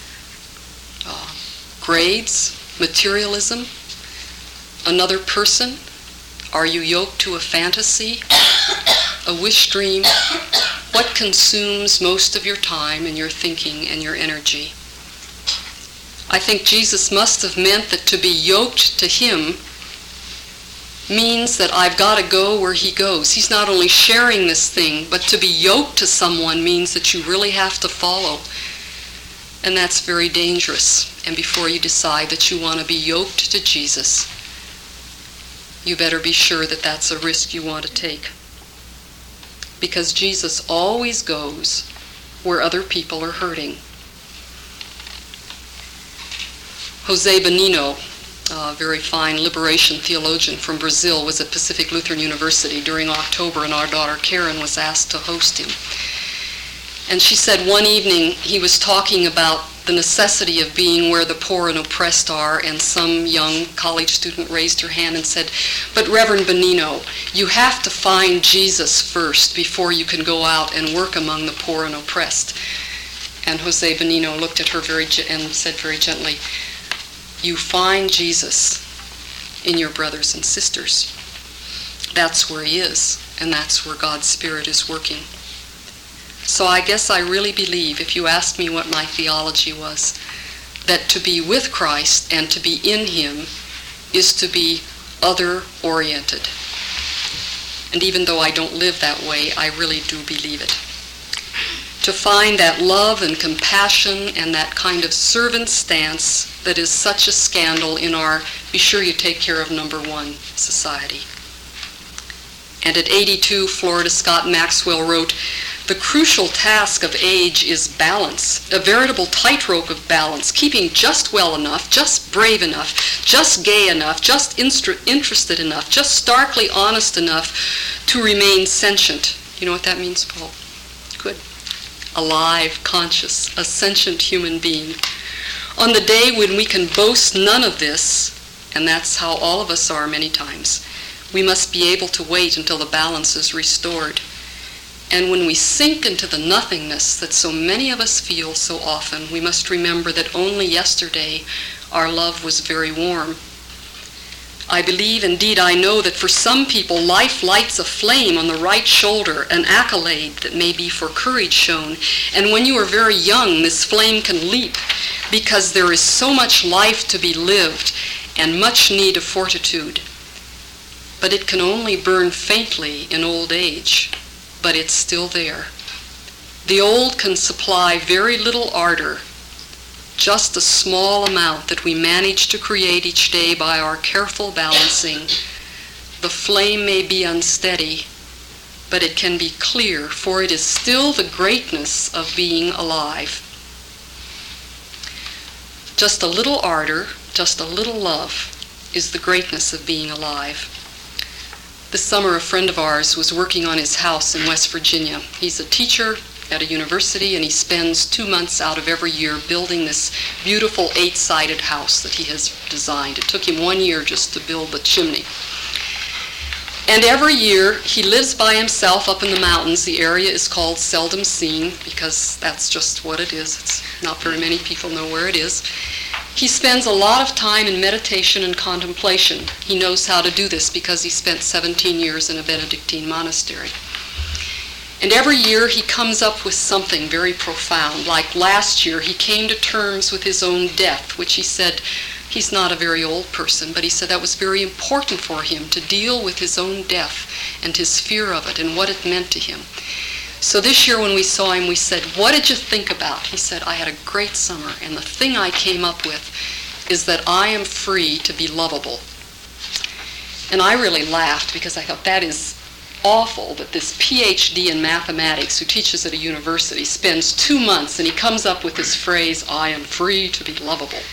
Grades? Materialism? Another person? Are you yoked to a fantasy? A wish dream? What consumes most of your time and your thinking and your energy? I think Jesus must have meant that to be yoked to him means that I've got to go where he goes. He's not only sharing this thing, but to be yoked to someone means that you really have to follow. And that's very dangerous. And before you decide that you want to be yoked to Jesus, you better be sure that that's a risk you want to take. Because Jesus always goes where other people are hurting. Jose Benigno, a very fine liberation theologian from Brazil, was at Pacific Lutheran University during October, and our daughter Karen was asked to host him. And she said one evening he was talking about the necessity of being where the poor and oppressed are, and some young college student raised her hand and said, "But Reverend Benigno, you have to find Jesus first before you can go out and work among the poor and oppressed." And Jose Benino looked at her and said very gently, "You find Jesus in your brothers and sisters. That's where he is, and that's where God's Spirit is working." So I guess I really believe, if you asked me what my theology was, that to be with Christ and to be in him is to be other-oriented. And even though I don't live that way, I really do believe it. To find that love and compassion and that kind of servant stance that is such a scandal in our be sure you take care of number one society. And at 82, Florida Scott Maxwell wrote, "The crucial task of age is balance, a veritable tightrope of balance, keeping just well enough, just brave enough, just gay enough, just interested enough, just starkly honest enough to remain sentient." You know what that means, Paul? Good. Alive, conscious, a sentient human being. On the day when we can boast none of this, and that's how all of us are many times, we must be able to wait until the balance is restored. And when we sink into the nothingness that so many of us feel so often, we must remember that only yesterday our love was very warm. I believe, indeed I know, that for some people life lights a flame on the right shoulder, an accolade that may be for courage shown. And when you are very young, this flame can leap because there is so much life to be lived and much need of fortitude. But it can only burn faintly in old age, but it's still there. The old can supply very little ardor, just a small amount that we manage to create each day by our careful balancing. The flame may be unsteady, but it can be clear, for it is still the greatness of being alive. Just a little ardor, just a little love is the greatness of being alive. This summer, a friend of ours was working on his house in West Virginia. He's a teacher at a university, and he spends 2 months out of every year building this beautiful 8-sided house that he has designed. It took him 1 year just to build the chimney. And every year he lives by himself up in the mountains. The area is called Seldom Seen because that's just what it is. It's not very many people know where it is. He spends a lot of time in meditation and contemplation. He knows how to do this because he spent 17 years in a Benedictine monastery. And every year he comes up with something very profound. Like last year, he came to terms with his own death, which he said, he's not a very old person, but he said that was very important for him to deal with his own death and his fear of it and what it meant to him. So this year when we saw him, we said, "What did you think about?" He said, "I had a great summer, and the thing I came up with is that I am free to be lovable." And I really laughed because I thought that is awful that this PhD in mathematics who teaches at a university spends 2 months and he comes up with this phrase, "I am free to be lovable."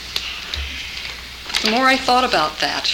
The more I thought about that,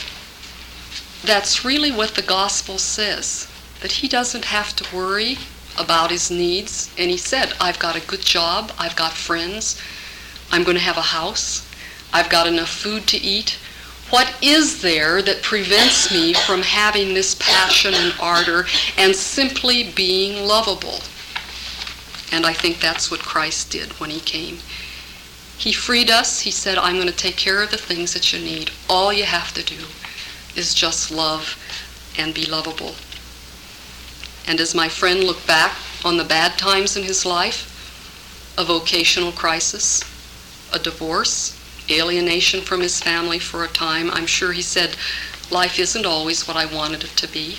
that's really what the gospel says, that he doesn't have to worry about his needs. And he said, "I've got a good job, I've got friends, I'm going to have a house, I've got enough food to eat. What is there that prevents me from having this passion and ardor and simply being lovable?" And I think that's what Christ did when he came. He freed us. He said, "I'm going to take care of the things that you need. All you have to do is just love and be lovable." And as my friend looked back on the bad times in his life, a vocational crisis, a divorce, alienation from his family for a time, I'm sure he said, "Life isn't always what I wanted it to be.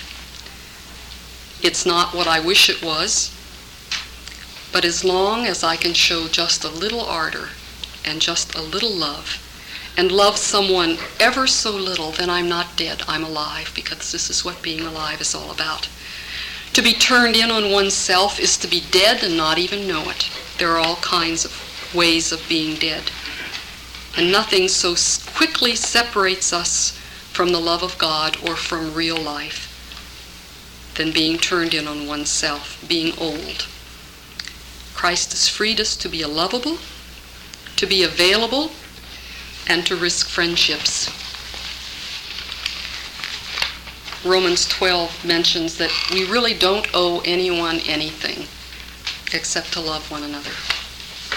It's not what I wish it was. But as long as I can show just a little ardor and just a little love, and love someone ever so little, then I'm not dead, I'm alive," because this is what being alive is all about. To be turned in on oneself is to be dead and not even know it. There are all kinds of ways of being dead. And nothing so quickly separates us from the love of God or from real life than being turned in on oneself, being old. Christ has freed us to be lovable, to be available, and to risk friendships. Romans 12 mentions that we really don't owe anyone anything except to love one another.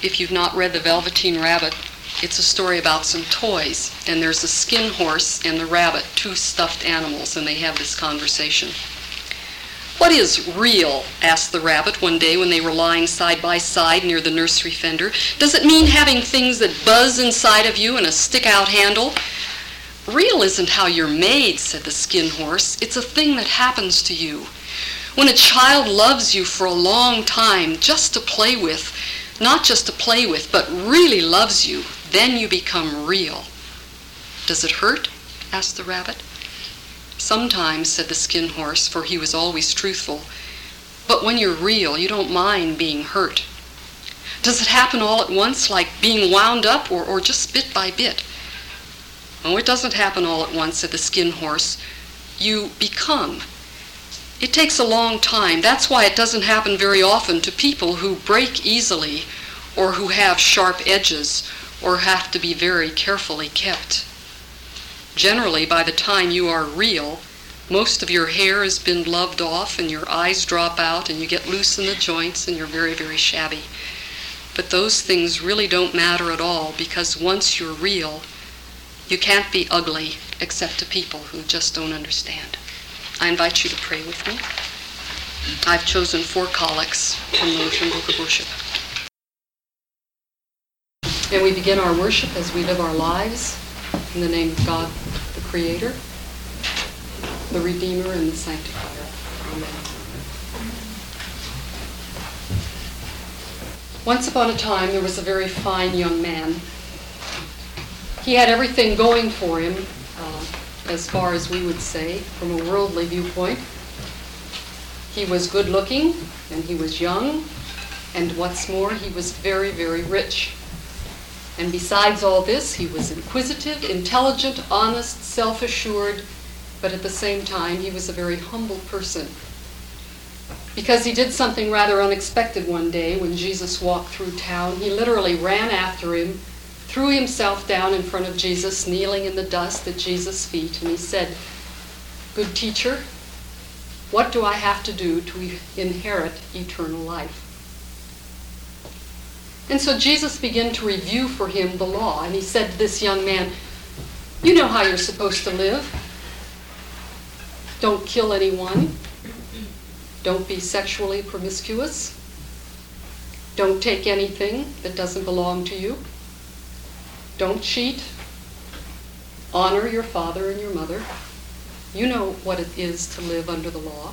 if you've not read The Velveteen Rabbit, it's a story about some toys, and there's a skin horse and the rabbit, two stuffed animals, and they have this conversation. "What is real?" asked the rabbit one day when they were lying side by side near the nursery fender. "Does it mean having things that buzz inside of you and a stick-out handle?" "Real isn't how you're made," said the skin horse. "It's a thing that happens to you. When a child loves you for a long time just to play with, not just to play with, but really loves you, then you become real." "Does it hurt?" asked the rabbit. "Sometimes," said the skin horse, for he was always truthful. "But when you're real, you don't mind being hurt." "Does it happen all at once, like being wound up, or just bit by bit?" "Oh, it doesn't happen all at once," said the skin horse. "You become. It takes a long time. That's why it doesn't happen very often to people who break easily, or who have sharp edges, or have to be very carefully kept. Generally, by the time you are real, most of your hair has been loved off, and your eyes drop out, and you get loose in the joints, and you're very, very shabby. But those things really don't matter at all, because once you're real, you can't be ugly except to people who just don't understand." I invite you to pray with me. I've chosen 4 collects from the Lutheran Book of Worship. And we begin our worship as we live our lives in the name of God, the Creator, the Redeemer, and the Sanctifier. Amen. Once upon a time, there was a very fine young man. He had everything going for him, as far as we would say, from a worldly viewpoint. He was good looking, and he was young, and what's more, he was very, very rich. And besides all this, he was inquisitive, intelligent, honest, self-assured, but at the same time, he was a very humble person. Because he did something rather unexpected one day when Jesus walked through town. He literally ran after him, threw himself down in front of Jesus, kneeling in the dust at Jesus' feet, and he said, "Good teacher, what do I have to do to inherit eternal life?" And so Jesus began to review for him the law, and he said to this young man, "You know how you're supposed to live. Don't kill anyone. Don't be sexually promiscuous. Don't take anything that doesn't belong to you. Don't cheat. Honor your father and your mother. You know what it is to live under the law."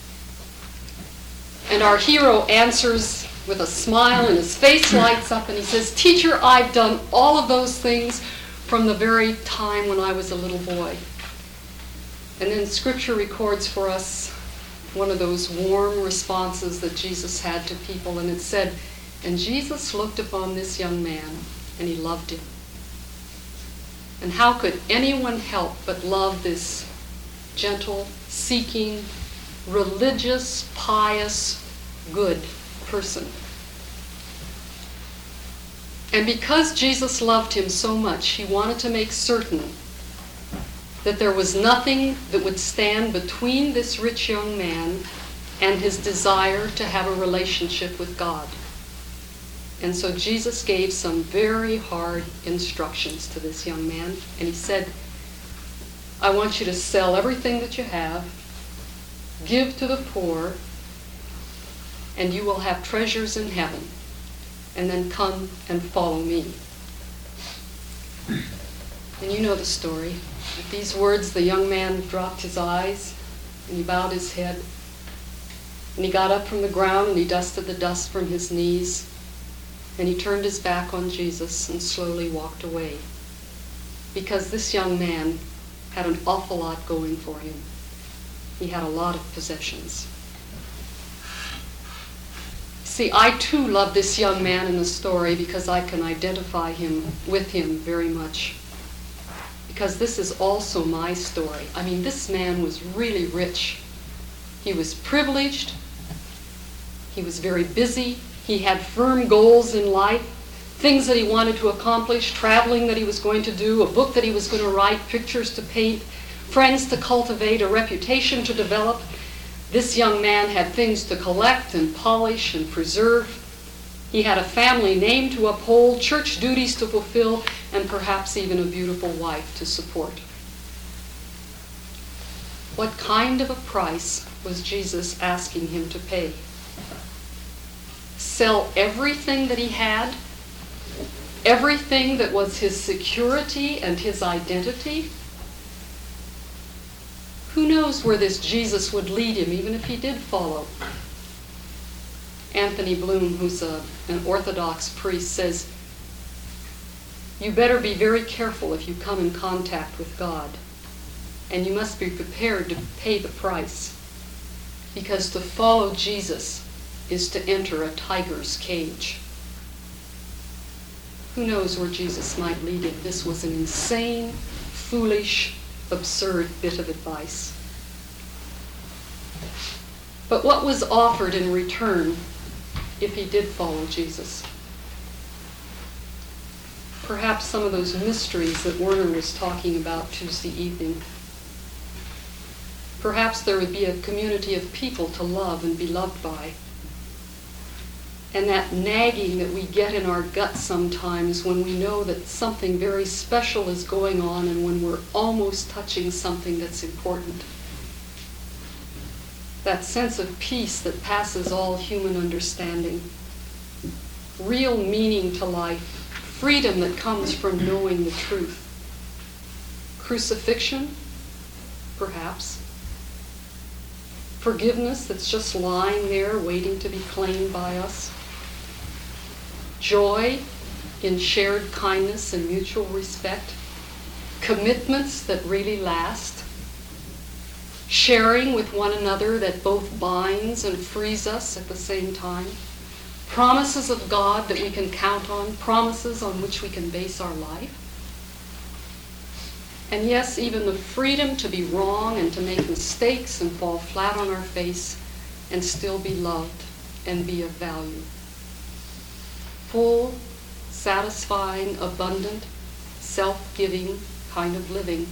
And our hero answers with a smile, and his face lights up, and he says, "Teacher, I've done all of those things from the very time when I was a little boy." And then Scripture records for us one of those warm responses that Jesus had to people, and it said, "And Jesus looked upon this young man, and he loved him." And how could anyone help but love this gentle, seeking, religious, pious, good person? And because Jesus loved him so much, he wanted to make certain that there was nothing that would stand between this rich young man and his desire to have a relationship with God. And so Jesus gave some very hard instructions to this young man, and he said, "I want you to sell everything that you have, give to the poor, and you will have treasures in heaven, and then come and follow me." And you know the story. At these words, the young man dropped his eyes, and he bowed his head, and he got up from the ground, and he dusted the dust from his knees, and he turned his back on Jesus and slowly walked away. Because this young man had an awful lot going for him. He had a lot of possessions. See, I too love this young man in the story because I can identify with him very much. Because this is also my story. I mean, this man was really rich. He was privileged. He was very busy. He had firm goals in life, things that he wanted to accomplish, traveling that he was going to do, a book that he was going to write, pictures to paint, friends to cultivate, a reputation to develop. This young man had things to collect and polish and preserve. He had a family name to uphold, church duties to fulfill, and perhaps even a beautiful wife to support. What kind of a price was Jesus asking him to pay? Sell everything that he had? Everything that was his security and his identity? Who knows where this Jesus would lead him, even if he did follow? Anthony Bloom, who's an Orthodox priest, says, "You better be very careful if you come in contact with God, and you must be prepared to pay the price, because to follow Jesus is to enter a tiger's cage." Who knows where Jesus might lead him? This was an insane, foolish, absurd bit of advice. But what was offered in return if he did follow Jesus? Perhaps some of those mysteries that Werner was talking about Tuesday evening. Perhaps there would be a community of people to love and be loved by. And that nagging that we get in our guts sometimes when we know that something very special is going on and when we're almost touching something that's important. That sense of peace that passes all human understanding. Real meaning to life. Freedom that comes from knowing the truth. Crucifixion? Perhaps. Forgiveness that's just lying there waiting to be claimed by us. Joy in shared kindness and mutual respect. Commitments that really last. Sharing with one another that both binds and frees us at the same time. Promises of God that we can count on. Promises on which we can base our life. And yes, even the freedom to be wrong and to make mistakes and fall flat on our face and still be loved and be of value. Full, satisfying, abundant, self-giving kind of living.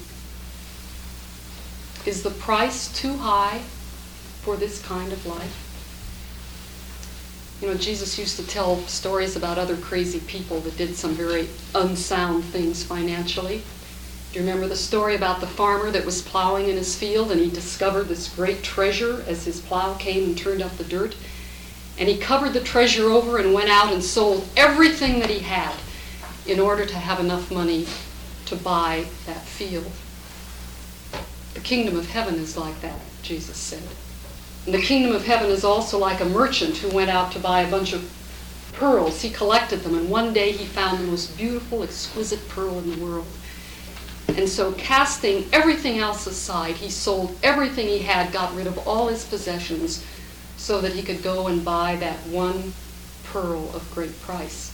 Is the price too high for this kind of life? You know, Jesus used to tell stories about other crazy people that did some very unsound things financially. Do you remember the story about the farmer that was plowing in his field and he discovered this great treasure as his plow came and turned up the dirt? And he covered the treasure over and went out and sold everything that he had in order to have enough money to buy that field. The kingdom of heaven is like that, Jesus said. And the kingdom of heaven is also like a merchant who went out to buy a bunch of pearls. He collected them, and one day he found the most beautiful, exquisite pearl in the world. And so, casting everything else aside, he sold everything he had, got rid of all his possessions, so that he could go and buy that one pearl of great price.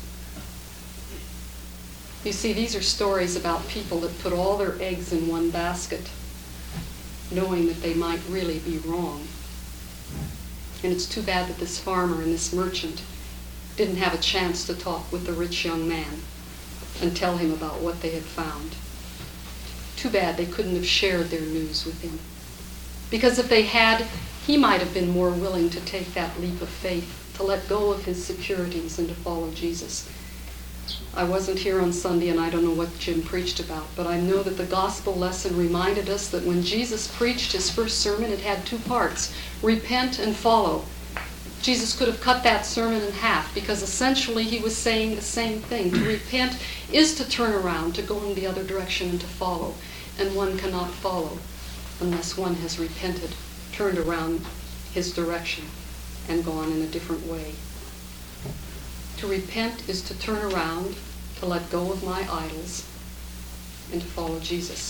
You see, these are stories about people that put all their eggs in one basket, knowing that they might really be wrong. And it's too bad that this farmer and this merchant didn't have a chance to talk with the rich young man and tell him about what they had found. Too bad they couldn't have shared their news with him. Because if they had, he might have been more willing to take that leap of faith, to let go of his securities and to follow Jesus. I wasn't here on Sunday and I don't know what Jim preached about, but I know that the gospel lesson reminded us that when Jesus preached his first sermon, it had two parts, repent and follow. Jesus could have cut that sermon in half because essentially he was saying the same thing. To repent is to turn around, to go in the other direction and to follow. And one cannot follow unless one has repented, turned around his direction, and gone in a different way. To repent is to turn around, to let go of my idols, and to follow Jesus.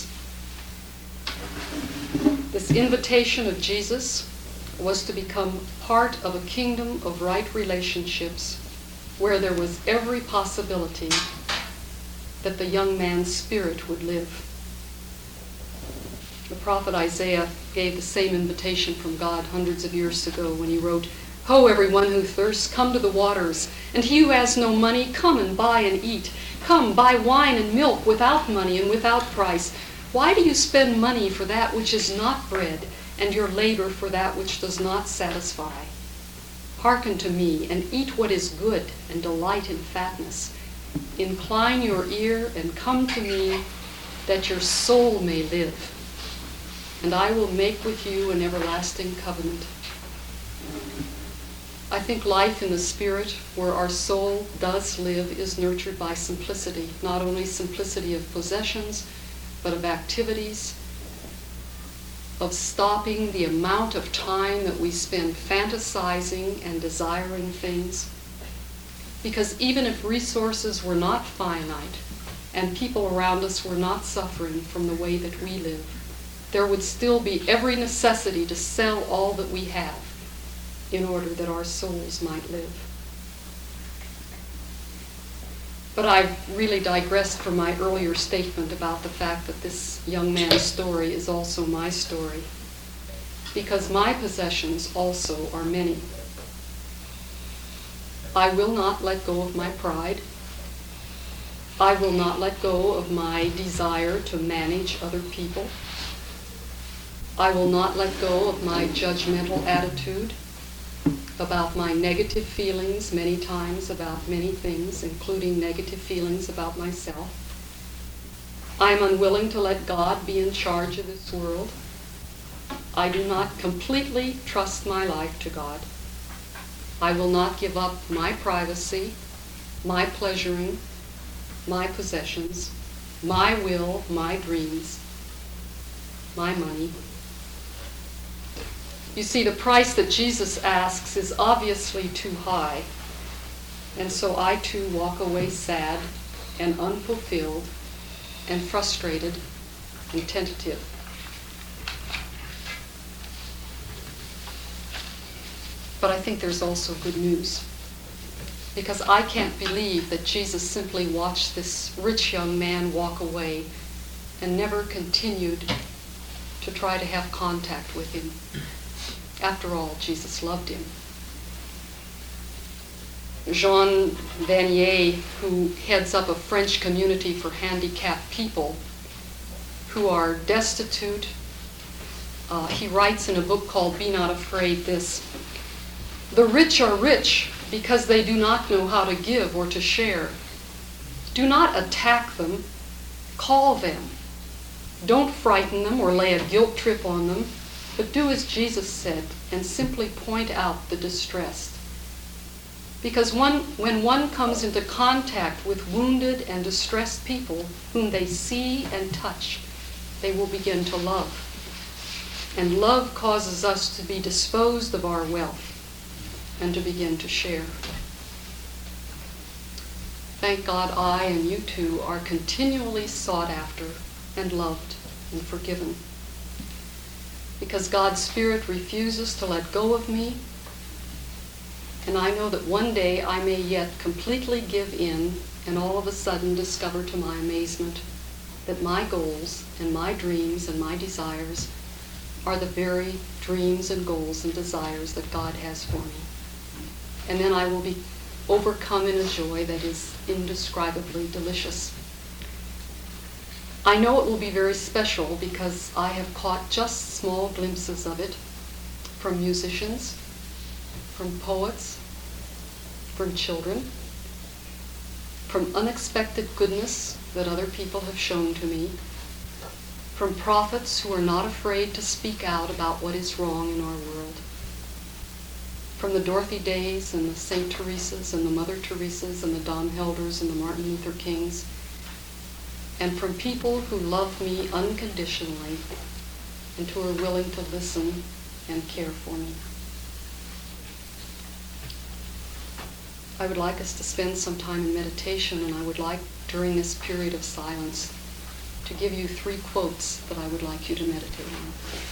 This invitation of Jesus was to become part of a kingdom of right relationships where there was every possibility that the young man's spirit would live. The prophet Isaiah gave the same invitation from God hundreds of years ago when he wrote, "Ho, everyone who thirsts, come to the waters, and he who has no money, come and buy and eat. Come, buy wine and milk without money and without price. Why do you spend money for that which is not bread, and your labor for that which does not satisfy?" Hearken to me, and eat what is good, and delight in fatness. Incline your ear, and come to me, that your soul may live. And I will make with you an everlasting covenant. I think life in the Spirit, where our soul does live, is nurtured by simplicity. Not only simplicity of possessions, but of activities, of stopping the amount of time that we spend fantasizing and desiring things. Because even if resources were not finite and people around us were not suffering from the way that we live, there would still be every necessity to sell all that we have in order that our souls might live. But I've really digressed from my earlier statement about the fact that this young man's story is also my story, because my possessions also are many. I will not let go of my pride. I will not let go of my desire to manage other people. I will not let go of my judgmental attitude about my negative feelings many times about many things, including negative feelings about myself. I'm unwilling to let God be in charge of this world. I do not completely trust my life to God. I will not give up my privacy, my pleasuring, my possessions, my will, my dreams, my money. You see, the price that Jesus asks is obviously too high, and so I too walk away sad and unfulfilled and frustrated and tentative. But I think there's also good news, because I can't believe that Jesus simply watched this rich young man walk away and never continued to try to have contact with him. After all, Jesus loved him. Jean Vanier, who heads up a French community for handicapped people who are destitute, he writes in a book called Be Not Afraid this: "The rich are rich because they do not know how to give or to share. Do not attack them, call them. Don't frighten them or lay a guilt trip on them, but do as Jesus said and simply point out the distressed. Because when one comes into contact with wounded and distressed people whom they see and touch, they will begin to love. And love causes us to be disposed of our wealth and to begin to share." Thank God I and you too are continually sought after and loved and forgiven, because God's Spirit refuses to let go of me, and I know that one day I may yet completely give in and all of a sudden discover to my amazement that my goals and my dreams and my desires are the very dreams and goals and desires that God has for me. And then I will be overcome in a joy that is indescribably delicious. I know it will be very special because I have caught just small glimpses of it from musicians, from poets, from children, from unexpected goodness that other people have shown to me, from prophets who are not afraid to speak out about what is wrong in our world, from the Dorothy Days and the St. Teresas and the Mother Teresas and the Don Helders and the Martin Luther Kings, and from people who love me unconditionally and who are willing to listen and care for me. I would like us to spend some time in meditation, and I would like, during this period of silence, to give you 3 quotes that I would like you to meditate on.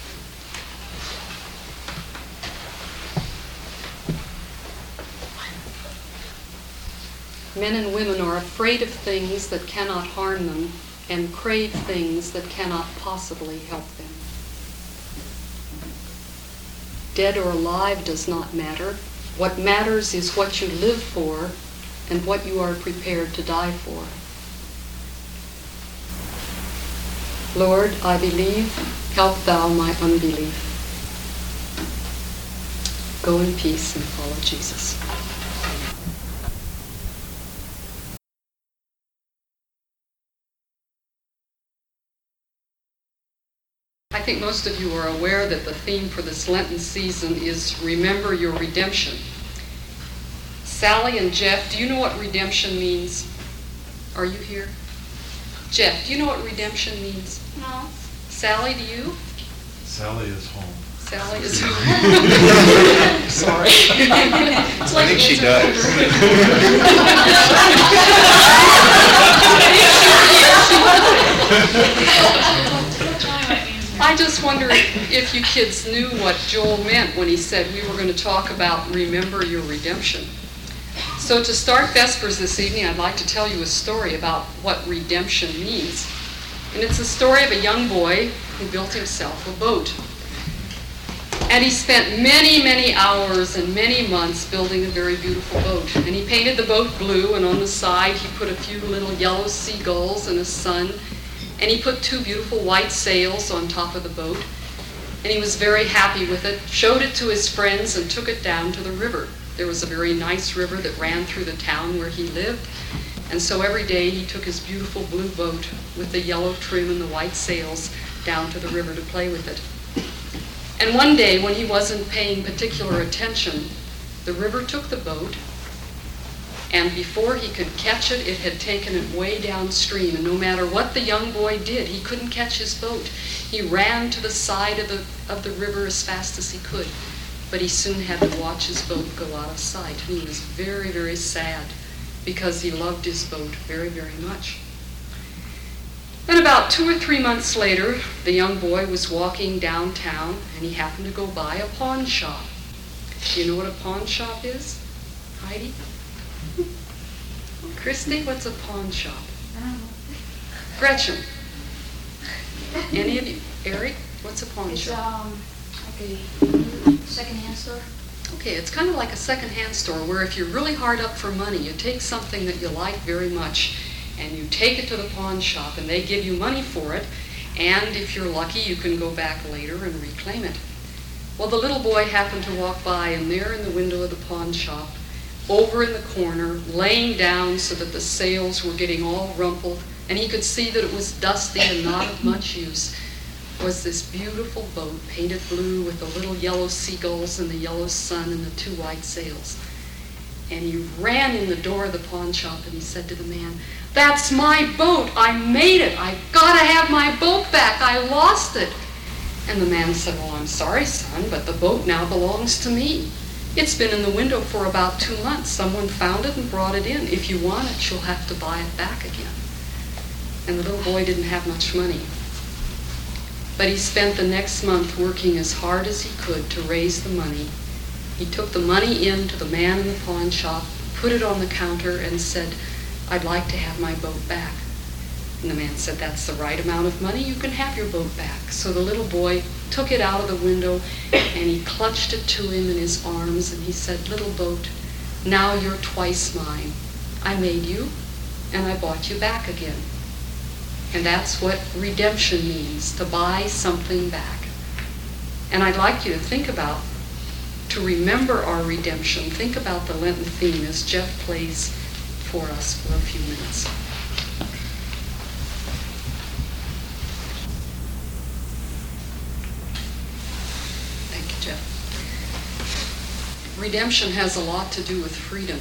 Men and women are afraid of things that cannot harm them and crave things that cannot possibly help them. Dead or alive does not matter. What matters is what you live for and what you are prepared to die for. Lord, I believe, help thou my unbelief. Go in peace and follow Jesus. I think most of you are aware that the theme for this Lenten season is Remember Your Redemption. Sally and Jeff, do you know what redemption means? Are you here? Jeff, do you know what redemption means? No. Sally, do you? Sally is home. Sally is home. Sorry. I think she does. I just wonder if you kids knew what Joel meant when he said we were going to talk about Remember Your Redemption. So to start Vespers this evening, I'd like to tell you a story about what redemption means. And it's a story of a young boy who built himself a boat. And he spent many, many hours and many months building a very beautiful boat. And he painted the boat blue, and on the side he put a few little yellow seagulls and a sun. And he put 2 beautiful white sails on top of the boat. And he was very happy with it, showed it to his friends, and took it down to the river. There was a very nice river that ran through the town where he lived. And so every day he took his beautiful blue boat with the yellow trim and the white sails down to the river to play with it. And one day when he wasn't paying particular attention, the river took the boat, and before he could catch it, it had taken it way downstream. And no matter what the young boy did, he couldn't catch his boat. He ran to the side of the river as fast as he could. But he soon had to watch his boat go out of sight. And he was very, very sad because he loved his boat very, very much. Then about 2 or 3 months later, the young boy was walking downtown and he happened to go by a pawn shop. Do you know what a pawn shop is? Heidi? Christy, what's a pawn shop? I don't know. Gretchen? Any of you? Eric, what's a pawn shop? Like a second-hand store. Okay, it's kind of like a second-hand store where if you're really hard up for money, you take something that you like very much and you take it to the pawn shop and they give you money for it, and if you're lucky, you can go back later and reclaim it. Well, the little boy happened to walk by, and there in the window of the pawn shop, over in the corner, laying down so that the sails were getting all rumpled, and he could see that it was dusty and not of much use, was this beautiful boat painted blue with the little yellow seagulls and the yellow sun and the 2 white sails. And he ran in the door of the pawn shop and he said to the man, "That's my boat! I made it! I've got to have my boat back! I lost it!" And the man said, "Well, I'm sorry, son, but the boat now belongs to me. It's been in the window for about 2 months. Someone found it and brought it in. If you want it, you'll have to buy it back again." And the little boy didn't have much money. But he spent the next month working as hard as he could to raise the money. He took the money in to the man in the pawn shop, put it on the counter, and said, "I'd like to have my boat back." And the man said, "That's the right amount of money. You can have your boat back." So the little boy took it out of the window and he clutched it to him in his arms and he said, "Little boat, now you're twice mine. I made you and I bought you back again." And that's what redemption means, to buy something back. And I'd like you to think about, to remember our redemption, think about the Lenten theme as Jeff plays for us for a few minutes. Thank you, Jeff. Redemption has a lot to do with freedom.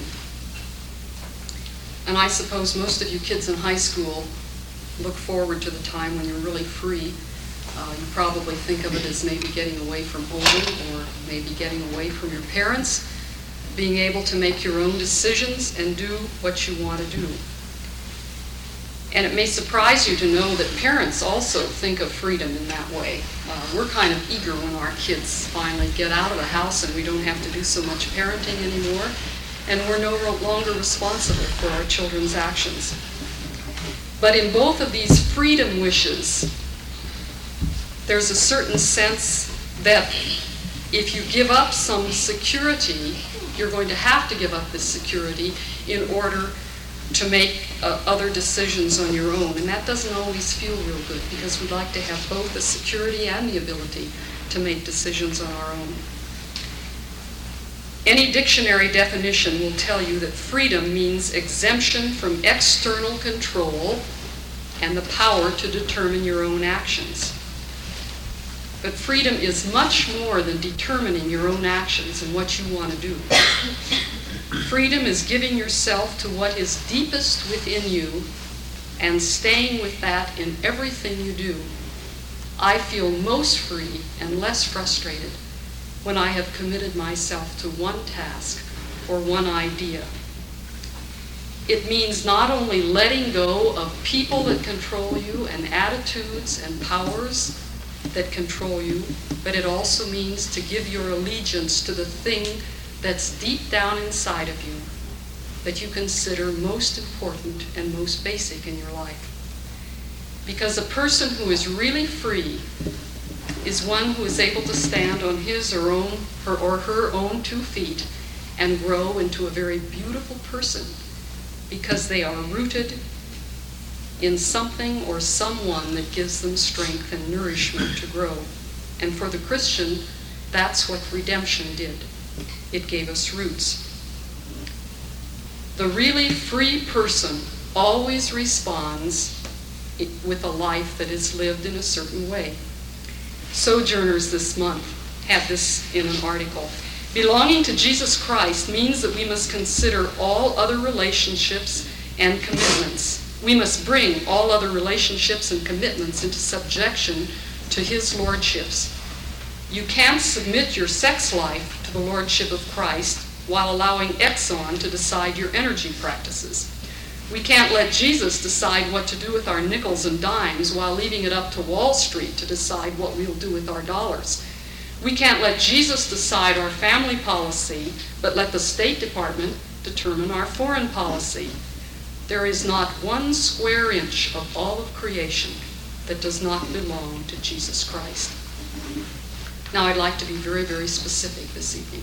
And I suppose most of you kids in high school look forward to the time when you're really free. You probably think of it as maybe getting away from home or maybe getting away from your parents, being able to make your own decisions and do what you want to do. And it may surprise you to know that parents also think of freedom in that way. We're kind of eager when our kids finally get out of the house and we don't have to do so much parenting anymore, and we're no longer responsible for our children's actions. But in both of these freedom wishes, there's a certain sense that if you give up some security, you're going to have to give up this security in order to make other decisions on your own. And that doesn't always feel real good because we'd like to have both the security and the ability to make decisions on our own. Any dictionary definition will tell you that freedom means exemption from external control and the power to determine your own actions. But freedom is much more than determining your own actions and what you want to do. Freedom is giving yourself to what is deepest within you and staying with that in everything you do. I feel most free and less frustrated when I have committed myself to one task or one idea. It means not only letting go of people that control you and attitudes and powers that control you, but it also means to give your allegiance to the thing that's deep down inside of you that you consider most important and most basic in your life. Because a person who is really free is one who is able to stand on his or her own 2 feet and grow into a very beautiful person because they are rooted in something or someone that gives them strength and nourishment to grow. And for the Christian, that's what redemption did. It gave us roots. The really free person always responds with a life that is lived in a certain way. Sojourners this month had this in an article. Belonging to Jesus Christ means that we must consider all other relationships and commitments. We must bring all other relationships and commitments into subjection to his lordships. You can't submit your sex life to the lordship of Christ while allowing Exxon to decide your energy practices. We can't let Jesus decide what to do with our nickels and dimes while leaving it up to Wall Street to decide what we'll do with our dollars. We can't let Jesus decide our family policy, but let the State Department determine our foreign policy. There is not 1 square inch of all of creation that does not belong to Jesus Christ. Now I'd like to be very, very specific this evening.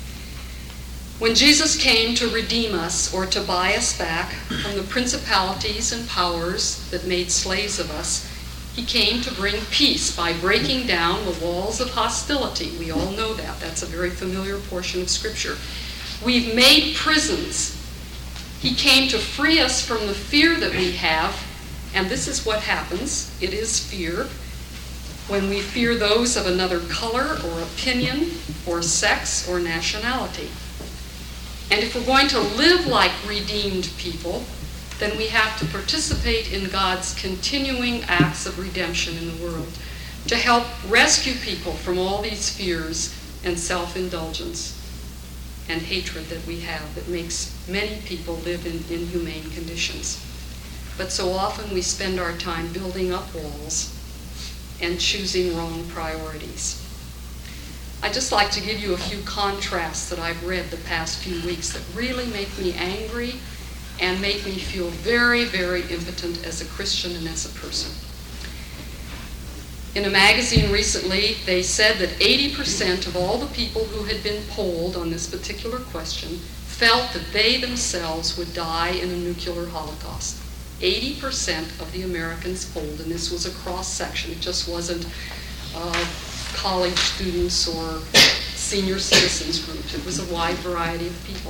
When Jesus came to redeem us or to buy us back from the principalities and powers that made slaves of us, he came to bring peace by breaking down the walls of hostility. We all know that. That's a very familiar portion of Scripture. We've made prisons. He came to free us from the fear that we have, and this is what happens. It is fear. When we fear those of another color or opinion or sex or nationality. And if we're going to live like redeemed people, then we have to participate in God's continuing acts of redemption in the world to help rescue people from all these fears and self-indulgence and hatred that we have that makes many people live in inhumane conditions. But so often we spend our time building up walls and choosing wrong priorities. I'd just like to give you a few contrasts that I've read the past few weeks that really make me angry and make me feel very, very impotent as a Christian and as a person. In a magazine recently, they said that 80% of all the people who had been polled on this particular question felt that they themselves would die in a nuclear holocaust. 80% of the Americans polled, and this was a cross-section. It just wasn't college students or senior citizens groups. It was a wide variety of people.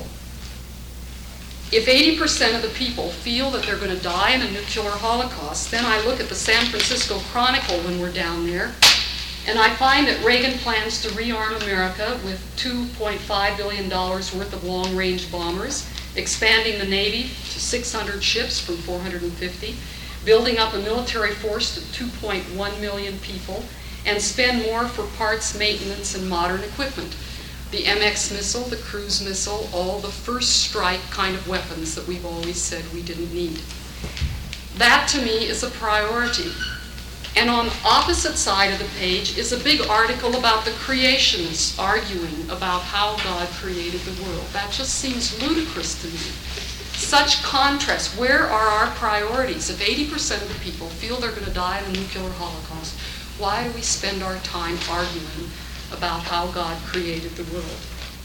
If 80% of the people feel that they're going to die in a nuclear holocaust, then I look at the San Francisco Chronicle when we're down there, and I find that Reagan plans to rearm America with $2.5 billion worth of long-range bombers, expanding the Navy to 600 ships from 450, building up a military force to 2.1 million people, and spend more for parts, maintenance, and modern equipment. The MX missile, the cruise missile, all the first strike kind of weapons that we've always said we didn't need. That, to me, is a priority. And on the opposite side of the page is a big article about the creationists arguing about how God created the world. That just seems ludicrous to me. Such contrast. Where are our priorities? If 80% of the people feel they're going to die in a nuclear holocaust, why do we spend our time arguing about how God created the world?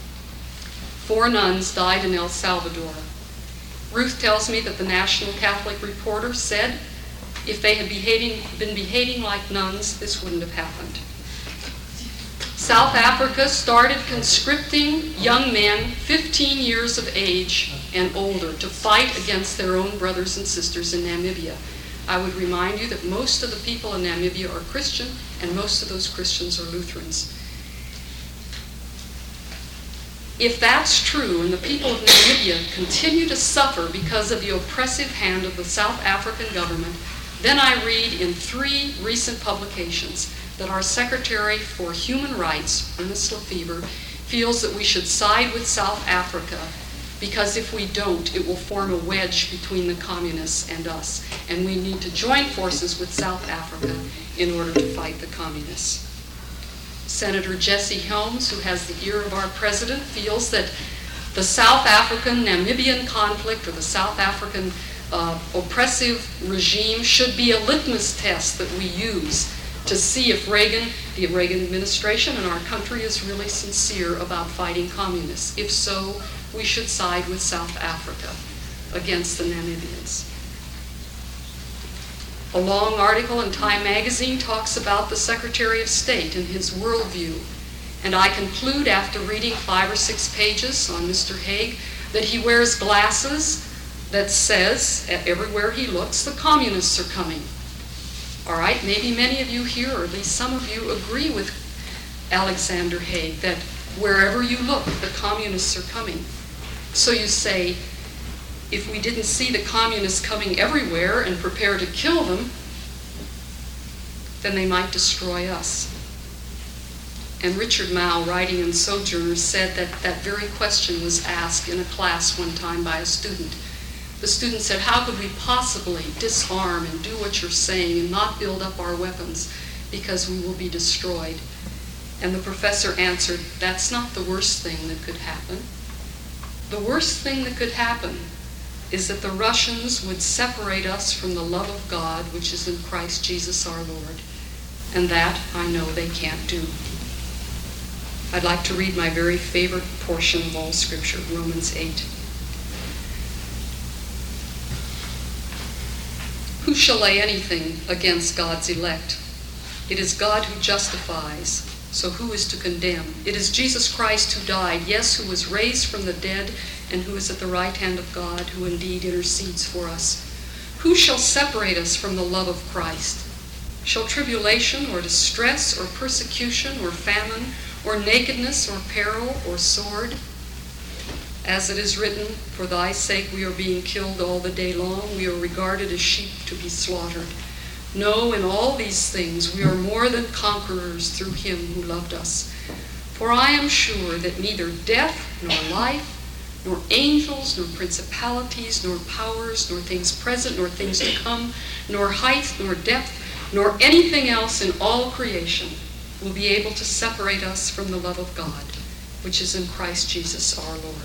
4 nuns died in El Salvador. Ruth tells me that the National Catholic Reporter said if they had been behaving like nuns, this wouldn't have happened. South Africa started conscripting young men 15 years of age and older to fight against their own brothers and sisters in Namibia. I would remind you that most of the people in Namibia are Christian, and most of those Christians are Lutherans. If that's true, and the people of Namibia continue to suffer because of the oppressive hand of the South African government, then I read in 3 recent publications that our Secretary for Human Rights, Ernest Lefevre, feels that we should side with South Africa because if we don't, it will form a wedge between the communists and us, and we need to join forces with South Africa in order to fight the communists. Senator Jesse Helms, who has the ear of our president, feels that the South African-Namibian conflict, or the South African oppressive regime, should be a litmus test that we use to see if the Reagan administration and our country is really sincere about fighting communists. If so, we should side with South Africa against the Namibians. A long article in Time magazine talks about the Secretary of State and his worldview, and I conclude after reading 5 or 6 pages on Mr. Haig that he wears glasses that says, everywhere he looks, the communists are coming. All right, maybe many of you here, or at least some of you, agree with Alexander Haig that wherever you look, the communists are coming. So you say, if we didn't see the communists coming everywhere and prepare to kill them, then they might destroy us. And Richard Mao, writing in Sojourner, said that that very question was asked in a class one time by a student. The student said, how could we possibly disarm and do what you're saying and not build up our weapons because we will be destroyed? And the professor answered, that's not the worst thing that could happen. The worst thing that could happen is that the Russians would separate us from the love of God, which is in Christ Jesus our Lord. And that I know they can't do. I'd like to read my very favorite portion of all Scripture, Romans 8. Who shall lay anything against God's elect? It is God who justifies, so who is to condemn? It is Jesus Christ who died, yes, who was raised from the dead, and who is at the right hand of God, who indeed intercedes for us. Who shall separate us from the love of Christ? Shall tribulation, or distress, or persecution, or famine, or nakedness, or peril, or sword? As it is written, for thy sake we are being killed all the day long, we are regarded as sheep to be slaughtered. No, in all these things we are more than conquerors through him who loved us. For I am sure that neither death, nor life, nor angels, nor principalities, nor powers, nor things present, nor things to come, nor height, nor depth, nor anything else in all creation will be able to separate us from the love of God, which is in Christ Jesus our Lord.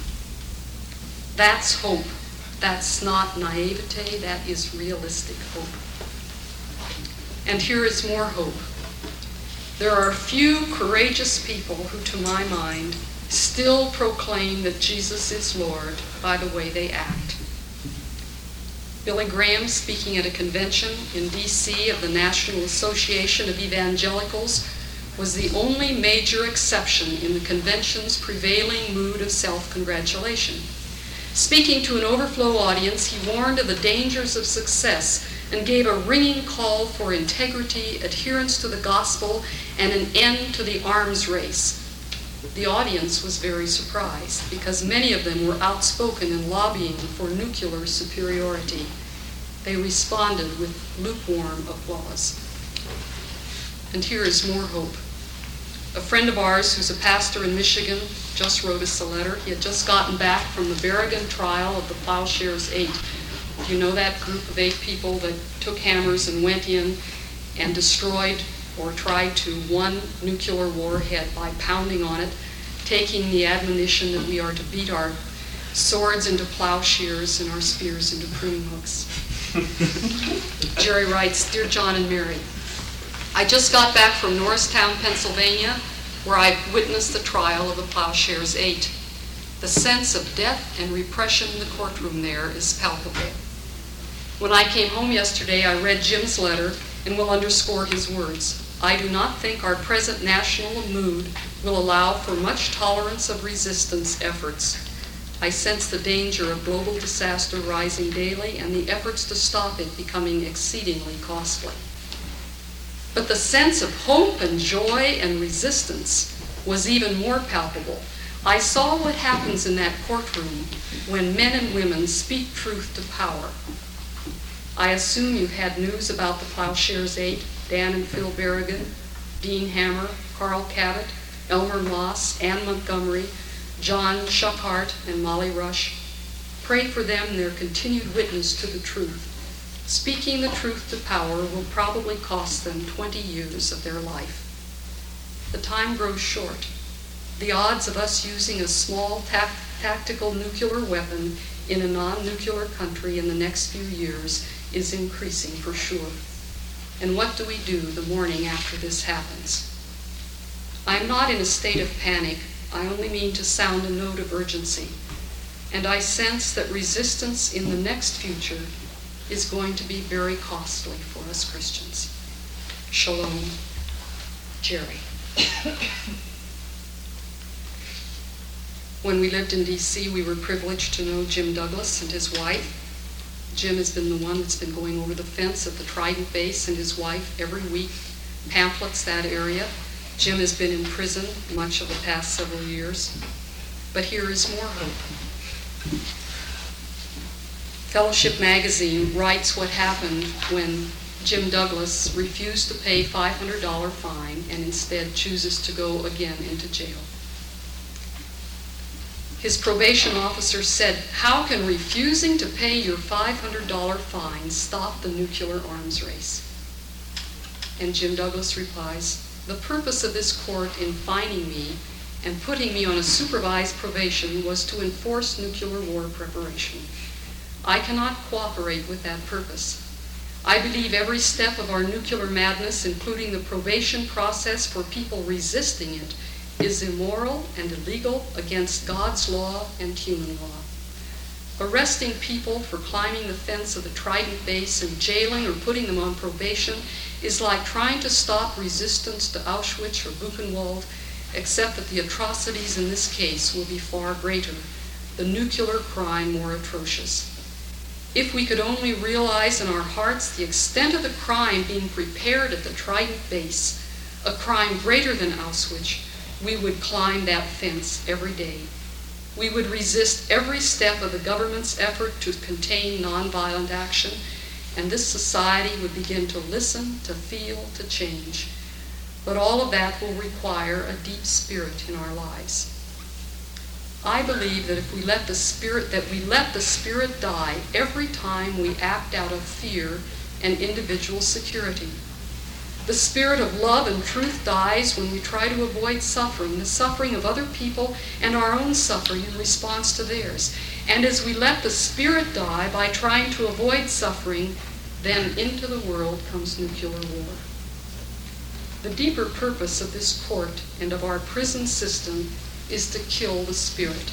That's hope. That's not naivete, that is realistic hope. And here is more hope. There are few courageous people who, to my mind, still proclaim that Jesus is Lord by the way they act. Billy Graham, speaking at a convention in D.C. of the National Association of Evangelicals, was the only major exception in the convention's prevailing mood of self-congratulation. Speaking to an overflow audience, he warned of the dangers of success and gave a ringing call for integrity, adherence to the gospel, and an end to the arms race. The audience was very surprised because many of them were outspoken in lobbying for nuclear superiority. They responded with lukewarm applause. And here is more hope. A friend of ours who's a pastor in Michigan just wrote us a letter. He had just gotten back from the Berrigan trial of the Plowshares 8. You know that group of 8 people that took hammers and went in and destroyed or tried to one nuclear warhead by pounding on it, taking the admonition that we are to beat our swords into plowshares and our spears into pruning hooks. Jerry writes, Dear John and Mary, I just got back from Norristown, Pennsylvania, where I witnessed the trial of the Plowshares 8. The sense of death and repression in the courtroom there is palpable. When I came home yesterday, I read Jim's letter and will underscore his words. I do not think our present national mood will allow for much tolerance of resistance efforts. I sense the danger of global disaster rising daily and the efforts to stop it becoming exceedingly costly. But the sense of hope and joy and resistance was even more palpable. I saw what happens in that courtroom when men and women speak truth to power. I assume you've had news about the Plowshares 8, Dan and Phil Berrigan, Dean Hammer, Carl Cabot, Elmer Moss, Ann Montgomery, John Schuckhart, and Molly Rush. Pray for them and their continued witness to the truth. Speaking the truth to power will probably cost them 20 years of their life. The time grows short. The odds of us using a small tactical nuclear weapon in a non-nuclear country in the next few years is increasing for sure. And what do we do the morning after this happens? I am not in a state of panic. I only mean to sound a note of urgency. And I sense that resistance in the next future is going to be very costly for us Christians. Shalom, Jerry. When we lived in D.C., we were privileged to know Jim Douglas and his wife. Jim has been the one that's been going over the fence at the Trident base, and his wife every week pamphlets that area. Jim has been in prison much of the past several years. But here is more hope. Fellowship magazine writes what happened when Jim Douglas refused to pay $500 fine and instead chooses to go again into jail. His probation officer said, "How can refusing to pay your $500 fine stop the nuclear arms race?" And Jim Douglas replies, "The purpose of this court in fining me and putting me on a supervised probation was to enforce nuclear war preparation. I cannot cooperate with that purpose. I believe every step of our nuclear madness, including the probation process for people resisting it, is immoral and illegal against God's law and human law. Arresting people for climbing the fence of the Trident base and jailing or putting them on probation is like trying to stop resistance to Auschwitz or Buchenwald, except that the atrocities in this case will be far greater, the nuclear crime more atrocious. If we could only realize in our hearts the extent of the crime being prepared at the Trident base, a crime greater than Auschwitz, we would climb that fence every day. We would resist every step of the government's effort to contain nonviolent action, and this society would begin to listen, to feel, to change. But all of that will require a deep spirit in our lives. I believe that if we let the spirit die every time we act out of fear and individual security. The spirit of love and truth dies when we try to avoid suffering, the suffering of other people and our own suffering in response to theirs. And as we let the spirit die by trying to avoid suffering, then into the world comes nuclear war. The deeper purpose of this court and of our prison system is to kill the spirit.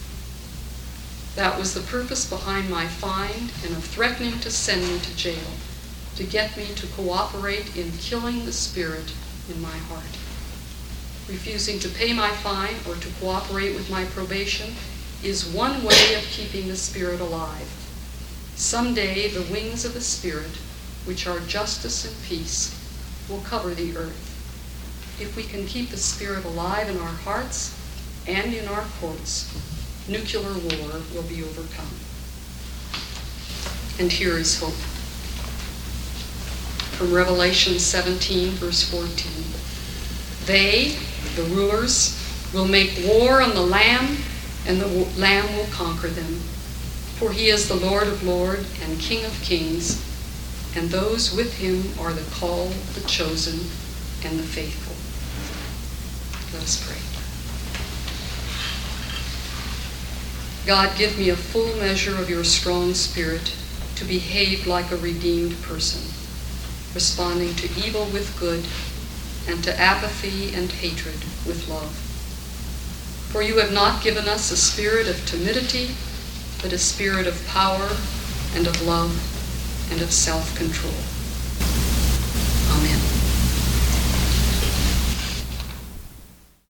That was the purpose behind my fine and of threatening to send me to jail, to get me to cooperate in killing the spirit in my heart. Refusing to pay my fine or to cooperate with my probation is one way of keeping the spirit alive. Someday the wings of the spirit, which are justice and peace, will cover the earth. If we can keep the spirit alive in our hearts and in our courts, nuclear war will be overcome. And here is hope. From Revelation 17, verse 14. They, the rulers, will make war on the Lamb, and the Lamb will conquer them. For he is the Lord of lords and King of kings, and those with him are the called, the chosen, and the faithful. Let us pray. God, give me a full measure of your strong spirit to behave like a redeemed person, responding to evil with good and to apathy and hatred with love. For you have not given us a spirit of timidity, but a spirit of power and of love and of self-control.